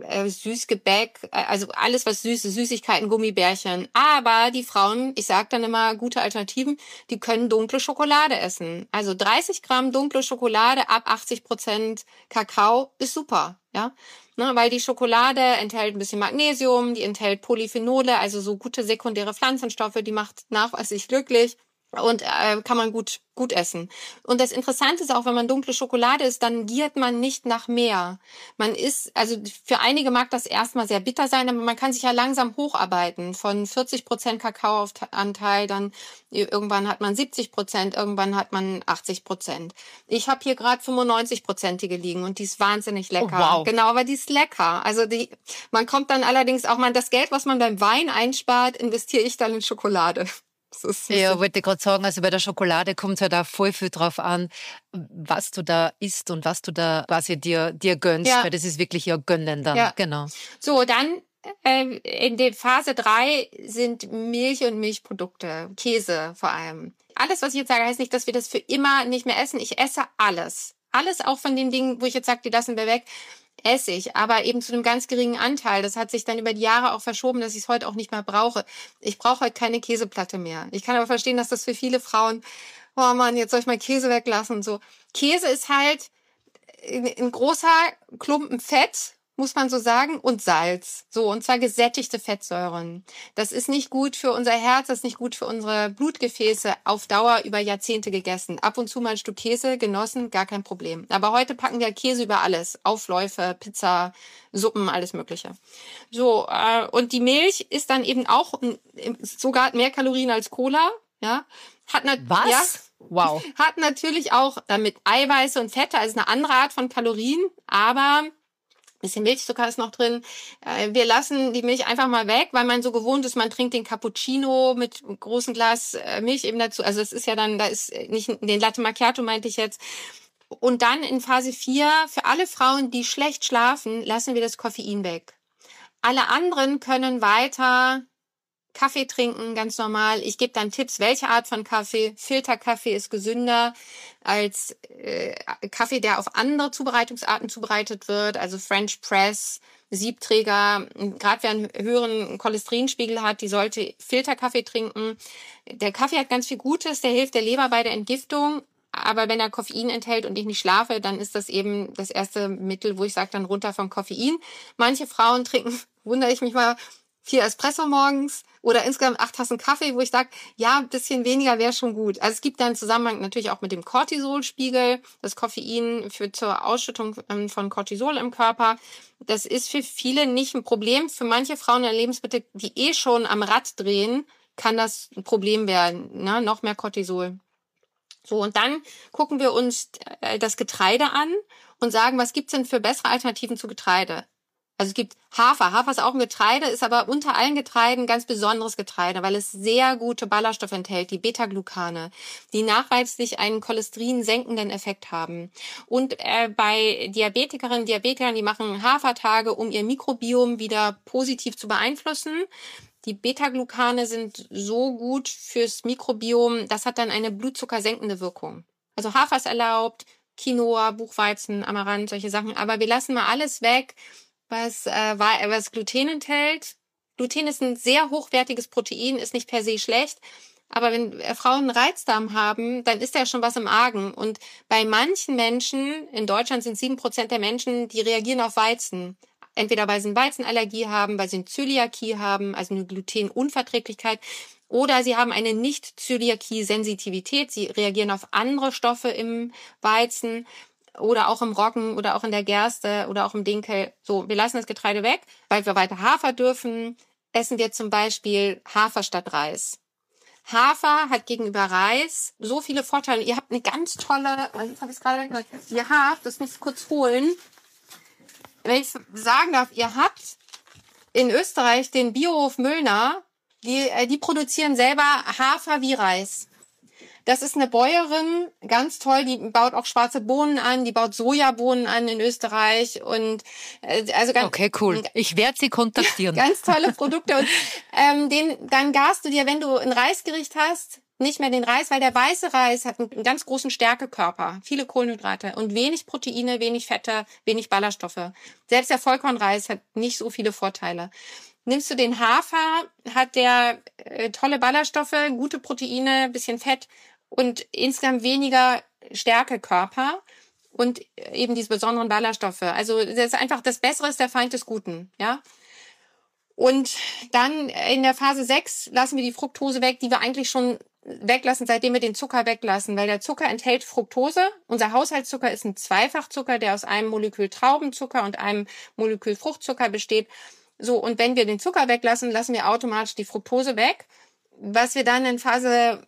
C: Süßgebäck, also alles was Süßes, Süßigkeiten, Gummibärchen. Aber die Frauen, ich sage dann immer, gute Alternativen, die können dunkle Schokolade essen. Also 30 Gramm dunkle Schokolade ab 80% Kakao ist super, ja. Ne, weil die Schokolade enthält ein bisschen Magnesium, die enthält Polyphenole, also so gute sekundäre Pflanzenstoffe, die macht nachweislich glücklich. Und kann man gut essen. Und das Interessante ist auch, wenn man dunkle Schokolade isst, dann giert man nicht nach mehr. Man isst, also für einige mag das erstmal sehr bitter sein, aber man kann sich ja langsam hocharbeiten. Von 40% Kakaoanteil, dann irgendwann hat man 70%, irgendwann hat man 80%. Ich habe hier gerade 95%ige liegen und die ist wahnsinnig lecker.
B: Oh, wow.
C: Genau, aber die ist lecker. Also man kommt dann allerdings auch mal, das Geld, was man beim Wein einspart, investiere ich dann in Schokolade.
B: Ja, wollte ich gerade sagen, also bei der Schokolade kommt es halt auch voll viel drauf an, was du da isst und was du da quasi dir gönnst, weil das ist wirklich ja gönnen dann. Ja. Genau.
C: So, dann in der Phase 3 sind Milch und Milchprodukte, Käse vor allem. Alles, was ich jetzt sage, heißt nicht, dass wir das für immer nicht mehr essen. Ich esse alles. Alles auch von den Dingen, wo ich jetzt sage, die lassen wir weg, esse ich, aber eben zu einem ganz geringen Anteil. Das hat sich dann über die Jahre auch verschoben, dass ich es heute auch nicht mehr brauche. Ich brauche heute keine Käseplatte mehr. Ich kann aber verstehen, dass das für viele Frauen, oh Mann, jetzt soll ich mal Käse weglassen und so. Käse ist halt ein großer Klumpen Fett, muss man so sagen, und Salz. So, und zwar gesättigte Fettsäuren. Das ist nicht gut für unser Herz, das ist nicht gut für unsere Blutgefäße, auf Dauer über Jahrzehnte gegessen. Ab und zu mal ein Stück Käse genossen, gar kein Problem. Aber heute packen wir Käse über alles. Aufläufe, Pizza, Suppen, alles Mögliche. So, und die Milch ist dann eben auch sogar mehr Kalorien als Cola, ja.
B: Was?
C: Ja,
B: wow.
C: Hat natürlich auch damit Eiweiße und Fette, also eine andere Art von Kalorien, aber Bisschen Milchzucker ist noch drin. Wir lassen die Milch einfach mal weg, weil man so gewohnt ist, man trinkt den Cappuccino mit einem großen Glas Milch eben dazu. Also es ist ja dann, da ist nicht den Latte Macchiato, meinte ich jetzt. Und dann in Phase 4, für alle Frauen, die schlecht schlafen, lassen wir das Koffein weg. Alle anderen können weiter Kaffee trinken, ganz normal. Ich gebe dann Tipps, welche Art von Kaffee. Filterkaffee ist gesünder als Kaffee, der auf andere Zubereitungsarten zubereitet wird. Also French Press, Siebträger. Gerade wer einen höheren Cholesterinspiegel hat, die sollte Filterkaffee trinken. Der Kaffee hat ganz viel Gutes, der hilft der Leber bei der Entgiftung. Aber wenn er Koffein enthält und ich nicht schlafe, dann ist das eben das erste Mittel, wo ich sage, dann runter vom Koffein. Manche Frauen trinken, wundere ich mich mal, 4 Espresso morgens oder insgesamt 8 Tassen Kaffee, wo ich sage, ja, ein bisschen weniger wäre schon gut. Also es gibt da einen Zusammenhang natürlich auch mit dem Cortisolspiegel. Das Koffein führt zur Ausschüttung von Cortisol im Körper. Das ist für viele nicht ein Problem. Für manche Frauen in der Lebensmittel, die schon am Rad drehen, kann das ein Problem werden. Ne? Noch mehr Cortisol. So, und dann gucken wir uns das Getreide an und sagen, was gibt's denn für bessere Alternativen zu Getreide? Also es gibt Hafer. Hafer ist auch ein Getreide, ist aber unter allen Getreiden ein ganz besonderes Getreide, weil es sehr gute Ballaststoffe enthält, die Beta-Glucane, die nachweislich einen cholesterinsenkenden Effekt haben. Und bei Diabetikerinnen und Diabetikern, die machen Hafertage, um ihr Mikrobiom wieder positiv zu beeinflussen. Die Beta-Glucane sind so gut fürs Mikrobiom, das hat dann eine blutzuckersenkende Wirkung. Also Hafer ist erlaubt, Quinoa, Buchweizen, Amaranth, solche Sachen. Aber wir lassen mal alles weg, was Gluten enthält. Gluten ist ein sehr hochwertiges Protein, ist nicht per se schlecht. Aber wenn Frauen einen Reizdarm haben, dann ist da schon was im Argen. Und bei manchen Menschen, in Deutschland sind 7% der Menschen, die reagieren auf Weizen. Entweder weil sie eine Weizenallergie haben, weil sie eine Zöliakie haben, also eine Glutenunverträglichkeit, oder sie haben eine Nicht-Zöliakie-Sensitivität. Sie reagieren auf andere Stoffe im Weizen oder auch im Roggen oder auch in der Gerste oder auch im Dinkel. So, wir lassen das Getreide weg, weil wir weiter Hafer dürfen. Essen wir zum Beispiel Hafer statt Reis. Hafer hat gegenüber Reis so viele Vorteile. Ihr habt eine ganz tolle, jetzt habe ich es gerade gesagt, ihr habt, das muss ich kurz holen, wenn ich sagen darf, ihr habt in Österreich den Biohof Müllner, die produzieren selber Hafer wie Reis. Das ist eine Bäuerin, ganz toll, die baut auch schwarze Bohnen an, die baut Sojabohnen an in Österreich und also ganz
B: okay, cool. Ich werde sie kontaktieren.
C: Ganz tolle Produkte und dann garst du dir, wenn du ein Reisgericht hast, nicht mehr den Reis, weil der weiße Reis hat einen ganz großen Stärkekörper, viele Kohlenhydrate und wenig Proteine, wenig Fette, wenig Ballaststoffe. Selbst der Vollkornreis hat nicht so viele Vorteile. Nimmst du den Hafer, hat der tolle Ballaststoffe, gute Proteine, bisschen Fett und insgesamt weniger Stärkekörper und eben diese besonderen Ballaststoffe. Also das ist einfach, das Bessere ist der Feind des Guten, ja. Und dann in der Phase 6 lassen wir die Fructose weg, die wir eigentlich schon weglassen, seitdem wir den Zucker weglassen, weil der Zucker enthält Fructose. Unser Haushaltszucker ist ein Zweifachzucker, der aus einem Molekül Traubenzucker und einem Molekül Fruchtzucker besteht. So, und wenn wir den Zucker weglassen, lassen wir automatisch die Fructose weg. Was wir dann in Phase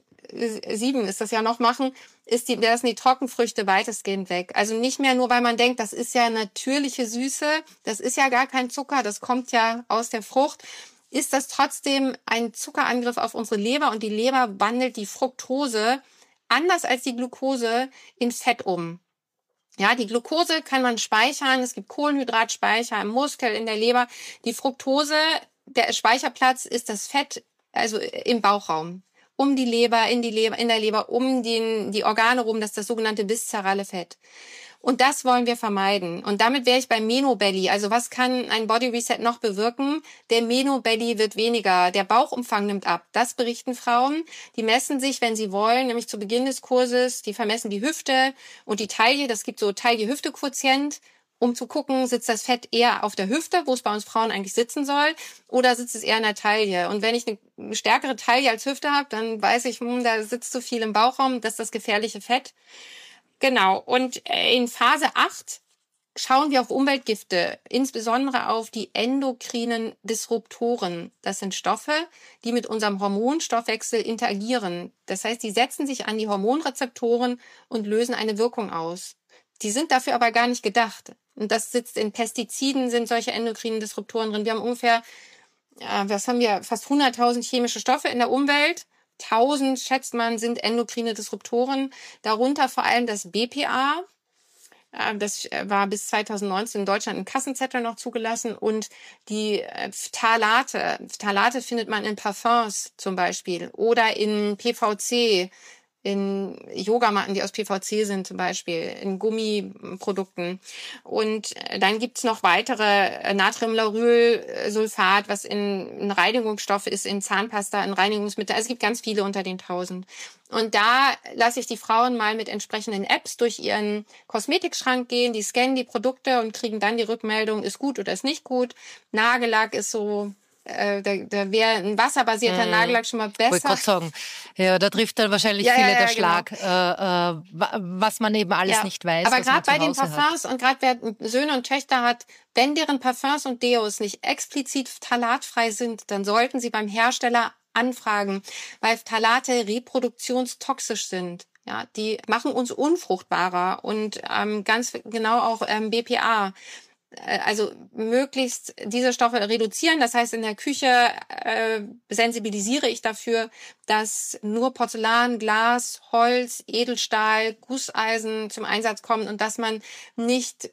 C: 7 ist das ja noch machen, lassen die Trockenfrüchte weitestgehend weg. Also nicht mehr nur, weil man denkt, das ist ja natürliche Süße, das ist ja gar kein Zucker, das kommt ja aus der Frucht, ist das trotzdem ein Zuckerangriff auf unsere Leber und die Leber wandelt die Fructose, anders als die Glucose, in Fett um. Ja, die Glucose kann man speichern, es gibt Kohlenhydratspeicher im Muskel, in der Leber. Die Fructose, der Speicherplatz ist das Fett, also im Bauchraum. Um die Leber, in der Leber, um die Organe rum, das ist das sogenannte viszerale Fett. Und das wollen wir vermeiden. Und damit wäre ich beim Menobelly. Also was kann ein Body Reset noch bewirken? Der Menobelly wird weniger, der Bauchumfang nimmt ab. Das berichten Frauen. Die messen sich, wenn sie wollen, nämlich zu Beginn des Kurses, die vermessen die Hüfte und die Taille. Das gibt so Taille-Hüfte-Quotient, um zu gucken, sitzt das Fett eher auf der Hüfte, wo es bei uns Frauen eigentlich sitzen soll, oder sitzt es eher in der Taille. Und wenn ich eine stärkere Taille als Hüfte habe, dann weiß ich, da sitzt zu viel im Bauchraum, das ist das gefährliche Fett. Genau, und in Phase 8 schauen wir auf Umweltgifte, insbesondere auf die endokrinen Disruptoren. Das sind Stoffe, die mit unserem Hormonstoffwechsel interagieren. Das heißt, die setzen sich an die Hormonrezeptoren und lösen eine Wirkung aus. Die sind dafür aber gar nicht gedacht. Und das sitzt in Pestiziden, sind solche endokrinen Disruptoren drin. Wir haben ungefähr, fast 100.000 chemische Stoffe in der Umwelt. 1.000, schätzt man, sind endokrine Disruptoren. Darunter vor allem das BPA. Das war bis 2019 in Deutschland im Kassenzettel noch zugelassen. Und die Phthalate. Phthalate findet man in Parfums zum Beispiel oder in PVC, in Yogamatten, die aus PVC sind zum Beispiel, in Gummiprodukten. Und dann gibt's noch weitere Natriumlaurylsulfat, was in Reinigungsstoffe ist, in Zahnpasta, in Reinigungsmittel. Also es gibt ganz viele unter den 1.000. Und da lasse ich die Frauen mal mit entsprechenden Apps durch ihren Kosmetikschrank gehen, die scannen die Produkte und kriegen dann die Rückmeldung, ist gut oder ist nicht gut. Nagellack ist so... Da wäre ein wasserbasierter Nagellack schon mal besser.
B: Wollte gerade sagen, ja, da trifft dann wahrscheinlich viele der Schlag, genau. Was man eben alles nicht weiß.
C: Aber gerade bei den Parfums und gerade wer Söhne und Töchter hat, wenn deren Parfums und Deos nicht explizit phthalatfrei sind, dann sollten sie beim Hersteller anfragen, weil Phthalate reproduktionstoxisch sind. Ja, die machen uns unfruchtbarer und ganz genau auch BPA. Also möglichst diese Stoffe reduzieren. Das heißt, in der Küche sensibilisiere ich dafür, dass nur Porzellan, Glas, Holz, Edelstahl, Gusseisen zum Einsatz kommen und dass man nicht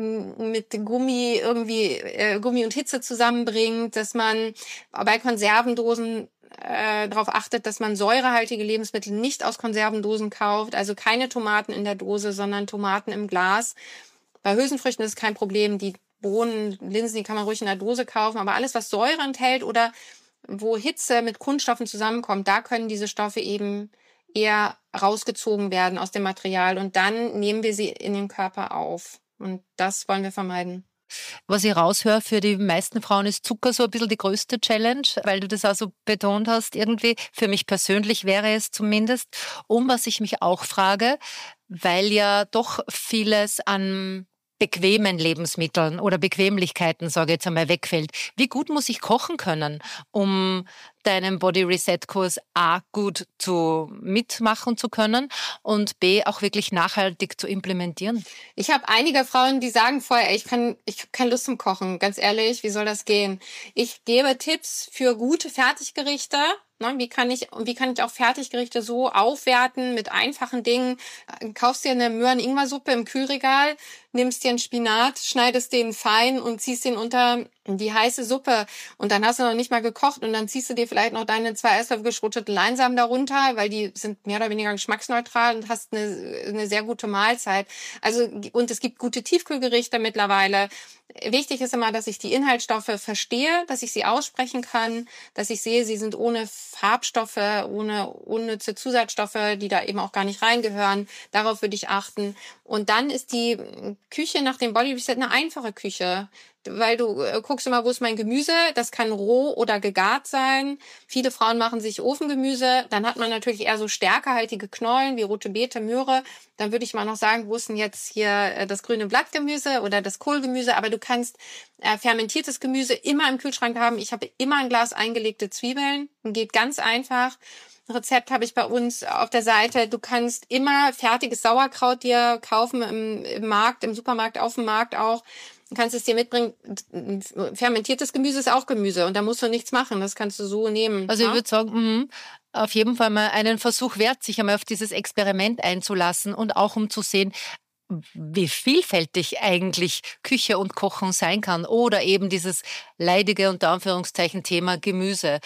C: mit Gummi Gummi und Hitze zusammenbringt, dass man bei Konservendosen darauf achtet, dass man säurehaltige Lebensmittel nicht aus Konservendosen kauft, also keine Tomaten in der Dose, sondern Tomaten im Glas. Bei Hülsenfrüchten ist es kein Problem. Die Bohnen, Linsen, die kann man ruhig in der Dose kaufen. Aber alles, was Säure enthält oder wo Hitze mit Kunststoffen zusammenkommt, da können diese Stoffe eben eher rausgezogen werden aus dem Material. Und dann nehmen wir sie in den Körper auf. Und das wollen wir vermeiden.
B: Was ich raushöre, für die meisten Frauen ist Zucker so ein bisschen die größte Challenge, weil du das auch so betont hast irgendwie. Für mich persönlich wäre es zumindest. Und was ich mich auch frage, weil ja doch vieles an bequemen Lebensmitteln oder Bequemlichkeiten, sage ich jetzt einmal, wegfällt. Wie gut muss ich kochen können, um deinen Body Reset Kurs A gut mitmachen zu können und B auch wirklich nachhaltig zu implementieren?
C: Ich habe einige Frauen, die sagen vorher, ich habe keine Lust zum Kochen. Ganz ehrlich, wie soll das gehen? Ich gebe Tipps für gute Fertiggerichte. Wie kann ich auch Fertiggerichte so aufwerten mit einfachen Dingen? Kaufst dir eine Möhren-Ingwer-Suppe im Kühlregal, nimmst dir einen Spinat, schneidest den fein und ziehst den unter die heiße Suppe. Und dann hast du noch nicht mal gekocht und dann ziehst du dir vielleicht noch deine 2 Esslöffel geschroteten Leinsamen darunter, weil die sind mehr oder weniger geschmacksneutral und hast eine sehr gute Mahlzeit. Also, und es gibt gute Tiefkühlgerichte mittlerweile. Wichtig ist immer, dass ich die Inhaltsstoffe verstehe, dass ich sie aussprechen kann, dass ich sehe, sie sind ohne Farbstoffe, ohne unnütze Zusatzstoffe, die da eben auch gar nicht reingehören. Darauf würde ich achten. Und dann ist die Küche nach dem Body Reset eine einfache Küche. Weil du guckst immer, wo ist mein Gemüse? Das kann roh oder gegart sein. Viele Frauen machen sich Ofengemüse. Dann hat man natürlich eher so stärkehaltige Knollen wie rote Beete, Möhre. Dann würde ich mal noch sagen, wo ist denn jetzt hier das grüne Blattgemüse oder das Kohlgemüse? Aber du kannst fermentiertes Gemüse immer im Kühlschrank haben. Ich habe immer ein Glas eingelegte Zwiebeln. Geht ganz einfach. Ein Rezept habe ich bei uns auf der Seite. Du kannst immer fertiges Sauerkraut dir kaufen im Markt, im Supermarkt, auf dem Markt auch. Du kannst es dir mitbringen. Fermentiertes Gemüse ist auch Gemüse und da musst du nichts machen. Das kannst du so nehmen.
B: Also ich würde sagen, auf jeden Fall mal einen Versuch wert, sich einmal auf dieses Experiment einzulassen und auch um zu sehen, wie vielfältig eigentlich Küche und Kochen sein kann oder eben dieses leidige unter Anführungszeichen Thema Gemüse.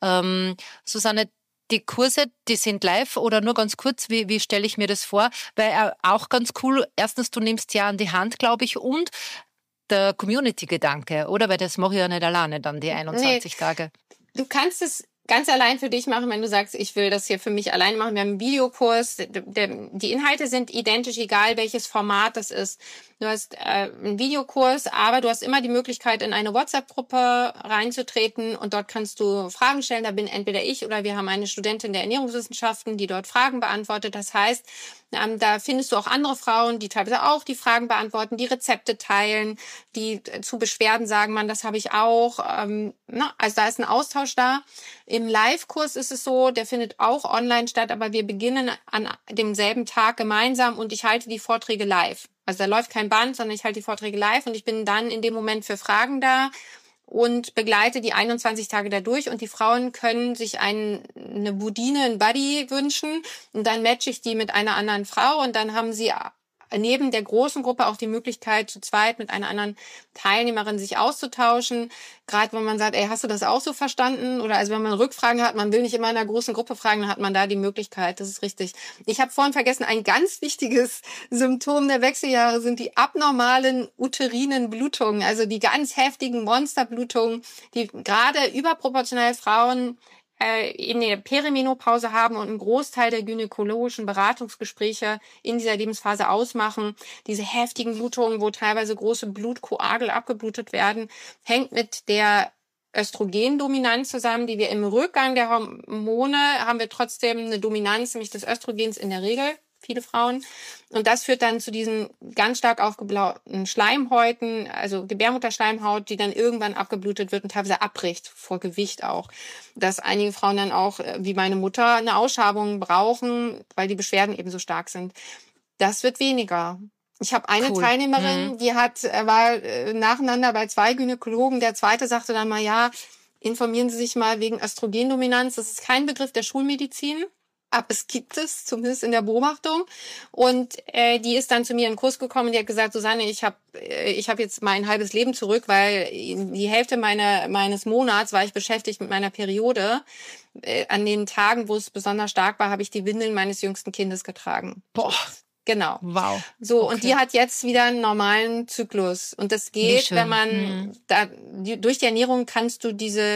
B: Susanne, die Kurse, die sind live oder nur ganz kurz, wie stelle ich mir das vor? Weil auch ganz cool, erstens, du nimmst ja an die Hand, glaube ich, und der Community-Gedanke, oder? Weil das mache ich ja nicht alleine dann, die 21 Tage.
C: Du kannst es ganz allein für dich machen, wenn du sagst, ich will das hier für mich allein machen. Wir haben einen Videokurs. Die Inhalte sind identisch, egal welches Format das ist. Du hast einen Videokurs, aber du hast immer die Möglichkeit, in eine WhatsApp-Gruppe reinzutreten und dort kannst du Fragen stellen. Da bin entweder ich oder wir haben eine Studentin der Ernährungswissenschaften, die dort Fragen beantwortet. Das heißt, Da findest du auch andere Frauen, die teilweise auch die Fragen beantworten, die Rezepte teilen, die zu Beschwerden sagen, man, das habe ich auch. Also da ist ein Austausch da. Im Live-Kurs ist es so, der findet auch online statt, aber wir beginnen an demselben Tag gemeinsam und ich halte die Vorträge live. Also da läuft kein Band, sondern ich halte die Vorträge live und ich bin dann in dem Moment für Fragen da und begleite die 21 Tage dadurch. Und die Frauen können sich eine Budine, ein Buddy wünschen und dann matche ich die mit einer anderen Frau und dann haben sie neben der großen Gruppe auch die Möglichkeit, zu zweit mit einer anderen Teilnehmerin sich auszutauschen. Gerade wenn man sagt, ey, hast du das auch so verstanden? Oder also wenn man Rückfragen hat, man will nicht immer in einer großen Gruppe fragen, dann hat man da die Möglichkeit. Das ist richtig. Ich habe vorhin vergessen, ein ganz wichtiges Symptom der Wechseljahre sind die abnormalen uterinen Blutungen, also die ganz heftigen Monsterblutungen, die gerade überproportional Frauen in der Perimenopause haben und einen Großteil der gynäkologischen Beratungsgespräche in dieser Lebensphase ausmachen. Diese heftigen Blutungen, wo teilweise große Blutkoagel abgeblutet werden, hängt mit der Östrogendominanz zusammen, die wir im Rückgang der Hormone haben wir trotzdem eine Dominanz, nämlich des Östrogens in der Regel, viele Frauen. Und das führt dann zu diesen ganz stark aufgeblauten Schleimhäuten, also Gebärmutterschleimhaut, die dann irgendwann abgeblutet wird und teilweise abbricht, vor Gewicht auch. Dass einige Frauen dann auch, wie meine Mutter, eine Ausschabung brauchen, weil die Beschwerden eben so stark sind. Das wird weniger. Ich habe eine Teilnehmerin, die war nacheinander bei 2 Gynäkologen. Der zweite sagte dann mal, ja, informieren Sie sich mal wegen Östrogendominanz. Das ist kein Begriff der Schulmedizin. Aber es gibt es, zumindest in der Beobachtung. Und die ist dann zu mir in den Kurs gekommen und die hat gesagt, Susanne, ich hab jetzt mein halbes Leben zurück, weil die Hälfte meines Monats war ich beschäftigt mit meiner Periode. An den Tagen, wo es besonders stark war, habe ich die Windeln meines jüngsten Kindes getragen.
B: Boah.
C: Genau.
B: Wow.
C: So,
B: okay.
C: Und die hat jetzt wieder einen normalen Zyklus. Und das geht, wenn man durch die Ernährung kannst du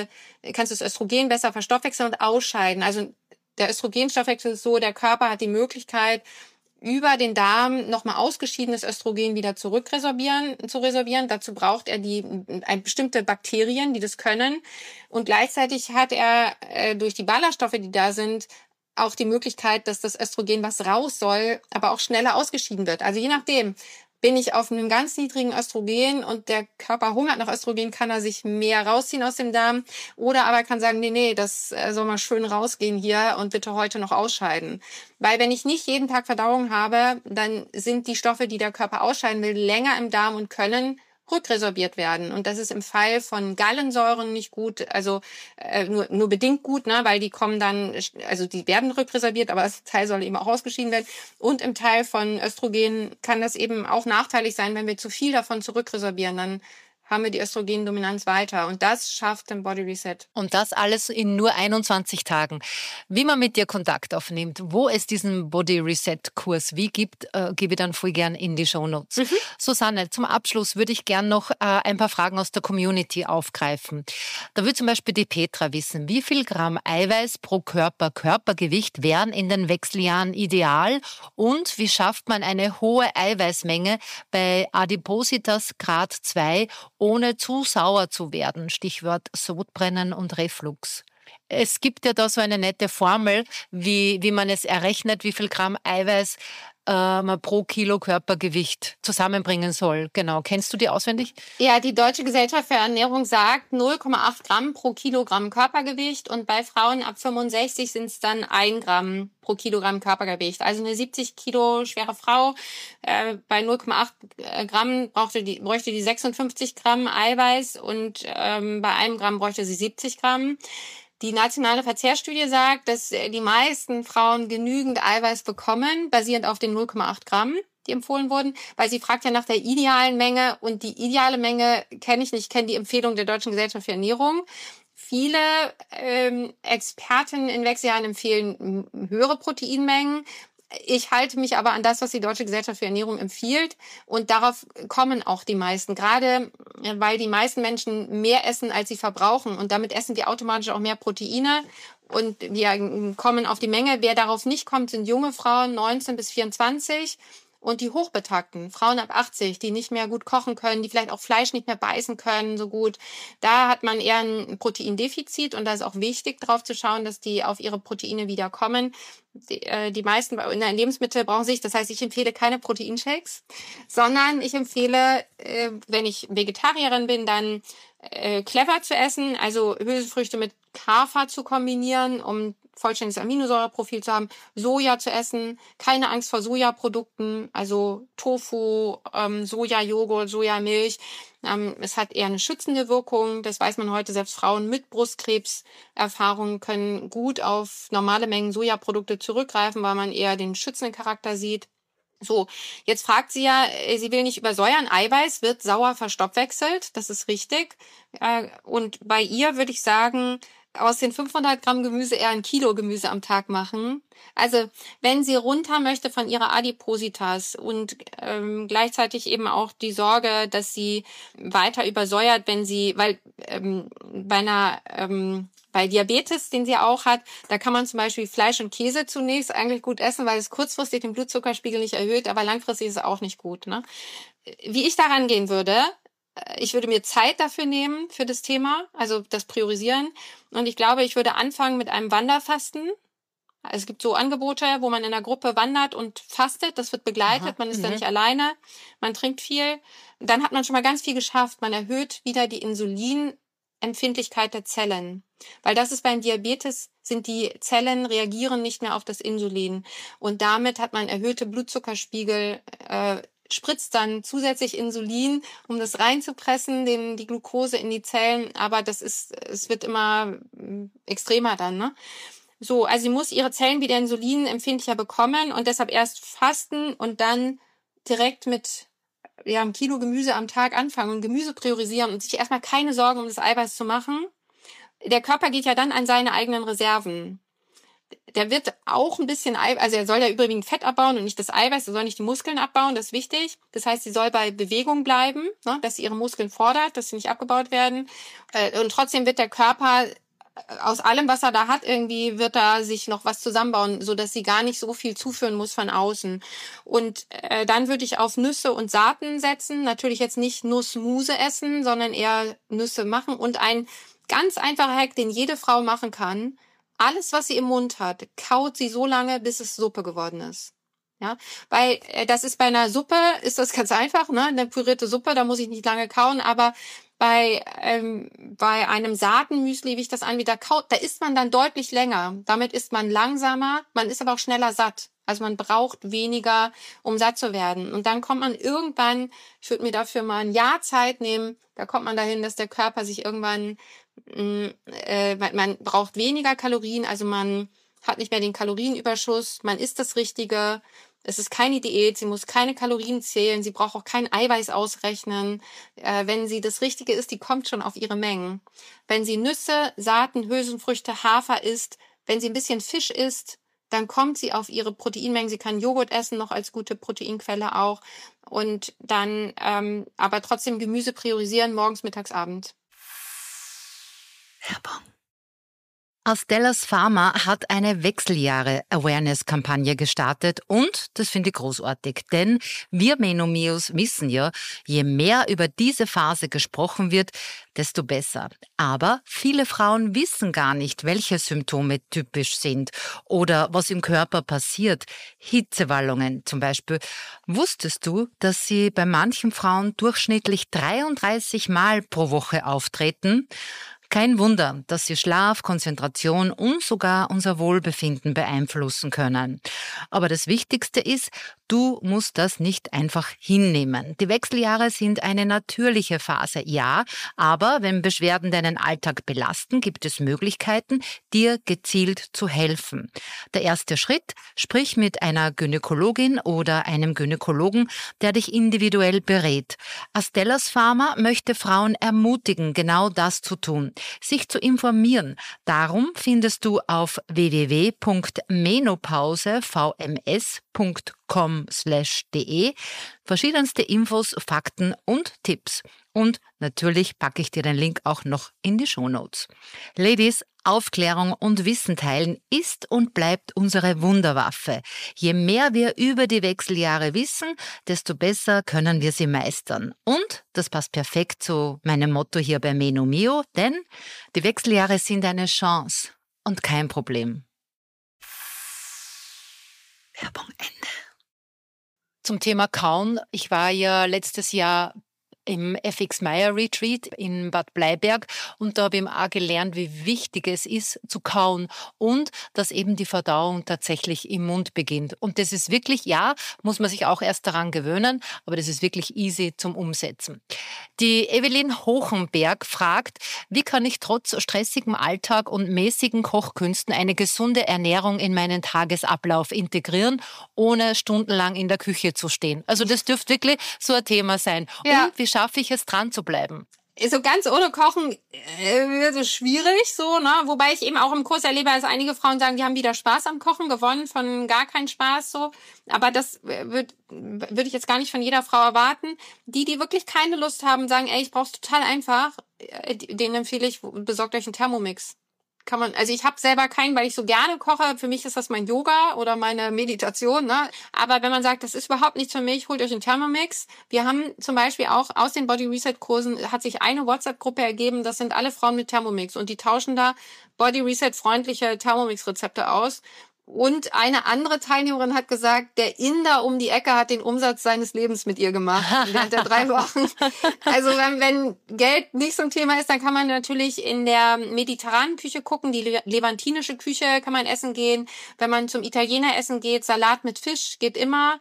C: das Östrogen besser verstoffwechseln und ausscheiden. Also der Östrogenstoffwechsel ist so, der Körper hat die Möglichkeit, über den Darm nochmal ausgeschiedenes Östrogen wieder zu resorbieren. Dazu braucht er bestimmte Bakterien, die das können. Und gleichzeitig hat er durch die Ballaststoffe, die da sind, auch die Möglichkeit, dass das Östrogen, was raus soll, aber auch schneller ausgeschieden wird. Also je nachdem, bin ich auf einem ganz niedrigen Östrogen und der Körper hungert nach Östrogen, kann er sich mehr rausziehen aus dem Darm. Oder aber kann sagen, nee, das soll mal schön rausgehen hier und bitte heute noch ausscheiden. Weil wenn ich nicht jeden Tag Verdauung habe, dann sind die Stoffe, die der Körper ausscheiden will, länger im Darm und können rückresorbiert werden. Und das ist im Fall von Gallensäuren nicht gut, also nur bedingt gut, ne, weil die kommen dann, also die werden rückresorbiert, aber das Teil soll eben auch ausgeschieden werden. Und im Teil von Östrogen kann das eben auch nachteilig sein, wenn wir zu viel davon zurückresorbieren, dann haben wir die Östrogendominanz weiter. Und das schafft den Body Reset.
B: Und das alles in nur 21 Tagen. Wie man mit dir Kontakt aufnimmt, wo es diesen Body Reset Kurs wie gibt, gebe ich dann voll gern in die Shownotes. Susanne, zum Abschluss würde ich gern noch ein paar Fragen aus der Community aufgreifen. Da will zum Beispiel die Petra wissen, wie viel Gramm Eiweiß pro Körpergewicht wären in den Wechseljahren ideal und wie schafft man eine hohe Eiweißmenge bei Adipositas Grad 2 ohne zu sauer zu werden. Stichwort Sodbrennen und Reflux. Es gibt ja da so eine nette Formel, wie man es errechnet, wie viel Gramm Eiweiß man pro Kilo Körpergewicht zusammenbringen soll. Genau. Kennst du die auswendig?
C: Ja, die Deutsche Gesellschaft für Ernährung sagt 0,8 Gramm pro Kilogramm Körpergewicht und bei Frauen ab 65 sind es dann 1 Gramm pro Kilogramm Körpergewicht. Also eine 70 Kilo schwere Frau bei 0,8 Gramm bräuchte die 56 Gramm Eiweiß und bei 1 Gramm bräuchte sie 70 Gramm. Die nationale Verzehrstudie sagt, dass die meisten Frauen genügend Eiweiß bekommen, basierend auf den 0,8 Gramm, die empfohlen wurden, weil sie fragt ja nach der idealen Menge und die ideale Menge kenne ich nicht. Ich kenne die Empfehlung der Deutschen Gesellschaft für Ernährung. Viele Experten in Wechseljahren empfehlen höhere Proteinmengen. Ich halte mich aber an das, was die Deutsche Gesellschaft für Ernährung empfiehlt. Und darauf kommen auch die meisten. Gerade weil die meisten Menschen mehr essen, als sie verbrauchen. Und damit essen die automatisch auch mehr Proteine. Und wir kommen auf die Menge. Wer darauf nicht kommt, sind junge Frauen, 19 bis 24. Und die Hochbetagten, Frauen ab 80, die nicht mehr gut kochen können, die vielleicht auch Fleisch nicht mehr beißen können so gut, da hat man eher ein Proteindefizit und da ist auch wichtig, drauf zu schauen, dass die auf ihre Proteine wieder kommen. Die meisten in der Lebensmittel brauchen sich, das heißt, ich empfehle keine Proteinshakes, sondern ich empfehle, wenn ich Vegetarierin bin, dann clever zu essen, also Hülsenfrüchte mit Hafer zu kombinieren, um vollständiges Aminosäureprofil zu haben, Soja zu essen, keine Angst vor Sojaprodukten, also Tofu, Sojajoghurt, Sojamilch. Es hat eher eine schützende Wirkung, das weiß man heute, selbst Frauen mit Brustkrebserfahrungen können gut auf normale Mengen Sojaprodukte zurückgreifen, weil man eher den schützenden Charakter sieht. So, jetzt fragt sie ja, sie will nicht übersäuern. Eiweiß wird sauer verstoffwechselt, das ist richtig. Und bei ihr würde ich sagen, aus den 500 Gramm Gemüse eher 1 Kilo Gemüse am Tag machen. Also wenn sie runter möchte von ihrer Adipositas und gleichzeitig eben auch die Sorge, dass sie weiter übersäuert, wenn sie, weil bei Diabetes, den sie auch hat, da kann man zum Beispiel Fleisch und Käse zunächst eigentlich gut essen, weil es kurzfristig den Blutzuckerspiegel nicht erhöht, aber langfristig ist es auch nicht gut. Ne? Wie ich daran gehen würde, ich würde mir Zeit dafür nehmen, für das Thema, also das Priorisieren. Und ich glaube, ich würde anfangen mit einem Wanderfasten. Es gibt so Angebote, wo man in einer Gruppe wandert und fastet. Das wird begleitet, man ist da nicht alleine, man trinkt viel. Dann hat man schon mal ganz viel geschafft. Man erhöht wieder die Insulinempfindlichkeit der Zellen. Weil das ist beim Diabetes, sind die Zellen reagieren nicht mehr auf das Insulin. Und damit hat man erhöhte Blutzuckerspiegel, spritzt dann zusätzlich Insulin, um das reinzupressen, die Glucose in die Zellen, aber es wird immer extremer dann, ne? So, also sie muss ihre Zellen wieder insulinempfindlicher bekommen und deshalb erst fasten und dann direkt mit 1 Kilo Gemüse am Tag anfangen und Gemüse priorisieren und sich erstmal keine Sorgen um das Eiweiß zu machen. Der Körper geht ja dann an seine eigenen Reserven. Der wird auch ein bisschen also er soll ja überwiegend Fett abbauen und nicht das Eiweiß, er soll nicht die Muskeln abbauen, das ist wichtig. Das heißt, sie soll bei Bewegung bleiben, ne, dass sie ihre Muskeln fordert, dass sie nicht abgebaut werden. Und trotzdem wird der Körper aus allem, was er da hat, irgendwie wird da sich noch was zusammenbauen, so dass sie gar nicht so viel zuführen muss von außen. Und dann würde ich auf Nüsse und Saaten setzen. Natürlich jetzt nicht Nussmuse essen, sondern eher Nüsse machen. Und ein ganz einfacher Hack, den jede Frau machen kann: Alles, was sie im Mund hat, kaut sie so lange, bis es Suppe geworden ist. Ja, weil das ist bei einer Suppe, ist das ganz einfach, ne? Eine pürierte Suppe, da muss ich nicht lange kauen, aber bei einem Saatenmüsli, wie ich das anbiete, da isst man dann deutlich länger. Damit isst man langsamer, man ist aber auch schneller satt. Also man braucht weniger, um satt zu werden. Und dann kommt man irgendwann, ich würde mir dafür mal ein Jahr Zeit nehmen, da kommt man dahin, dass der Körper sich irgendwann, man braucht weniger Kalorien, also man hat nicht mehr den Kalorienüberschuss, man isst das Richtige. Es ist keine Diät, sie muss keine Kalorien zählen, sie braucht auch kein Eiweiß ausrechnen. Wenn sie das Richtige isst, die kommt schon auf ihre Mengen. Wenn sie Nüsse, Saaten, Hülsenfrüchte, Hafer isst, wenn sie ein bisschen Fisch isst, dann kommt sie auf ihre Proteinmengen. Sie kann Joghurt essen, noch als gute Proteinquelle auch. Und dann aber trotzdem Gemüse priorisieren, morgens, mittags, abends.
A: Werbung.
B: Astellas Pharma hat eine Wechseljahre-Awareness-Kampagne gestartet und das finde ich großartig, denn wir Menomeos wissen ja, je mehr über diese Phase gesprochen wird, desto besser. Aber viele Frauen wissen gar nicht, welche Symptome typisch sind oder was im Körper passiert. Hitzewallungen zum Beispiel. Wusstest du, dass sie bei manchen Frauen durchschnittlich 33 Mal pro Woche auftreten? Kein Wunder, dass sie Schlaf, Konzentration und sogar unser Wohlbefinden beeinflussen können. Aber das Wichtigste ist, du musst das nicht einfach hinnehmen. Die Wechseljahre sind eine natürliche Phase, ja, aber wenn Beschwerden deinen Alltag belasten, gibt es Möglichkeiten, dir gezielt zu helfen. Der erste Schritt: Sprich mit einer Gynäkologin oder einem Gynäkologen, der dich individuell berät. Astellas Pharma möchte Frauen ermutigen, genau das zu tun, sich zu informieren. Darum findest du auf www.menopausevms.com/de verschiedenste Infos, Fakten und Tipps. Und natürlich packe ich dir den Link auch noch in die Shownotes. Ladies, Aufklärung und Wissen teilen ist und bleibt unsere Wunderwaffe. Je mehr wir über die Wechseljahre wissen, desto besser können wir sie meistern. Und das passt perfekt zu meinem Motto hier bei Menomio, denn die Wechseljahre sind eine Chance und kein Problem. Werbung Ende. Zum Thema Kauen. Ich war ja letztes Jahr im FX Meyer Retreat in Bad Bleiberg und da habe ich eben auch gelernt, wie wichtig es ist zu kauen und dass eben die Verdauung tatsächlich im Mund beginnt. Und das ist wirklich, ja, muss man sich auch erst daran gewöhnen, aber das ist wirklich easy zum Umsetzen. Die Evelyn Hochenberg fragt, wie kann ich trotz stressigem Alltag und mäßigen Kochkünsten eine gesunde Ernährung in meinen Tagesablauf integrieren, ohne stundenlang in der Küche zu stehen? Also das dürfte wirklich so ein Thema sein. Ja. Und wie schaffe ich es, dran zu bleiben?
C: So ganz ohne Kochen wird es schwierig, so, ne? Wobei ich eben auch im Kurs erlebe, dass einige Frauen sagen, die haben wieder Spaß am Kochen gewonnen, von gar keinen Spaß, so. Aber das würde ich jetzt gar nicht von jeder Frau erwarten. Die wirklich keine Lust haben, sagen, ey, ich brauch's total einfach, denen empfehle ich, besorgt euch einen Thermomix. Also ich habe selber keinen, weil ich so gerne koche. Für mich ist das mein Yoga oder meine Meditation, ne? Aber wenn man sagt, das ist überhaupt nichts für mich, holt euch einen Thermomix. Wir haben zum Beispiel auch aus den Body Reset Kursen hat sich eine WhatsApp-Gruppe ergeben, das sind alle Frauen mit Thermomix und die tauschen da Body Reset freundliche Thermomix-Rezepte aus. Und eine andere Teilnehmerin hat gesagt, der Inder um die Ecke hat den Umsatz seines Lebens mit ihr gemacht während der 3 Wochen. Also wenn Geld nicht so ein Thema ist, dann kann man natürlich in der mediterranen Küche gucken, die levantinische Küche kann man essen gehen. Wenn man zum Italiener essen geht, Salat mit Fisch geht immer.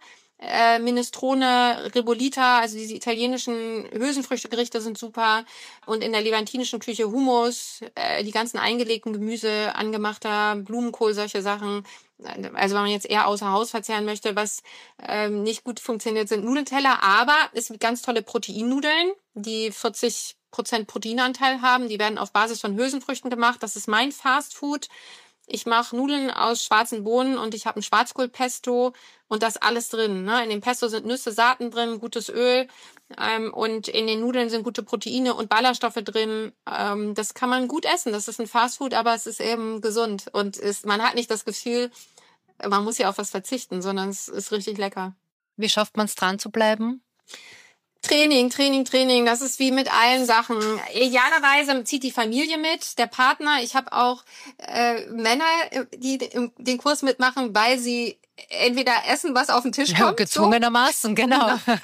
C: Minestrone, Ribollita, also diese italienischen Hülsenfrüchtegerichte sind super. Und in der levantinischen Küche Hummus, die ganzen eingelegten Gemüse, angemachter Blumenkohl, solche Sachen. Also wenn man jetzt eher außer Haus verzehren möchte, was nicht gut funktioniert, sind Nudelteller. Aber es gibt ganz tolle Proteinnudeln, die 40% Proteinanteil haben. Die werden auf Basis von Hülsenfrüchten gemacht. Das ist mein Fastfood. Ich mache Nudeln aus schwarzen Bohnen und ich habe ein Schwarzkohlpesto und das alles drin. Ne? In dem Pesto sind Nüsse, Saaten drin, gutes Öl und in den Nudeln sind gute Proteine und Ballaststoffe drin. Das kann man gut essen. Das ist ein Fastfood, aber es ist eben gesund und man hat nicht das Gefühl, man muss ja auf was verzichten, sondern es ist richtig lecker.
B: Wie schafft man es, dran zu bleiben?
C: Training. Das ist wie mit allen Sachen. Idealerweise zieht die Familie mit, der Partner. Ich habe auch Männer, die den Kurs mitmachen, weil sie entweder essen, was auf den Tisch kommt. Ja,
B: gezwungenermaßen, genau.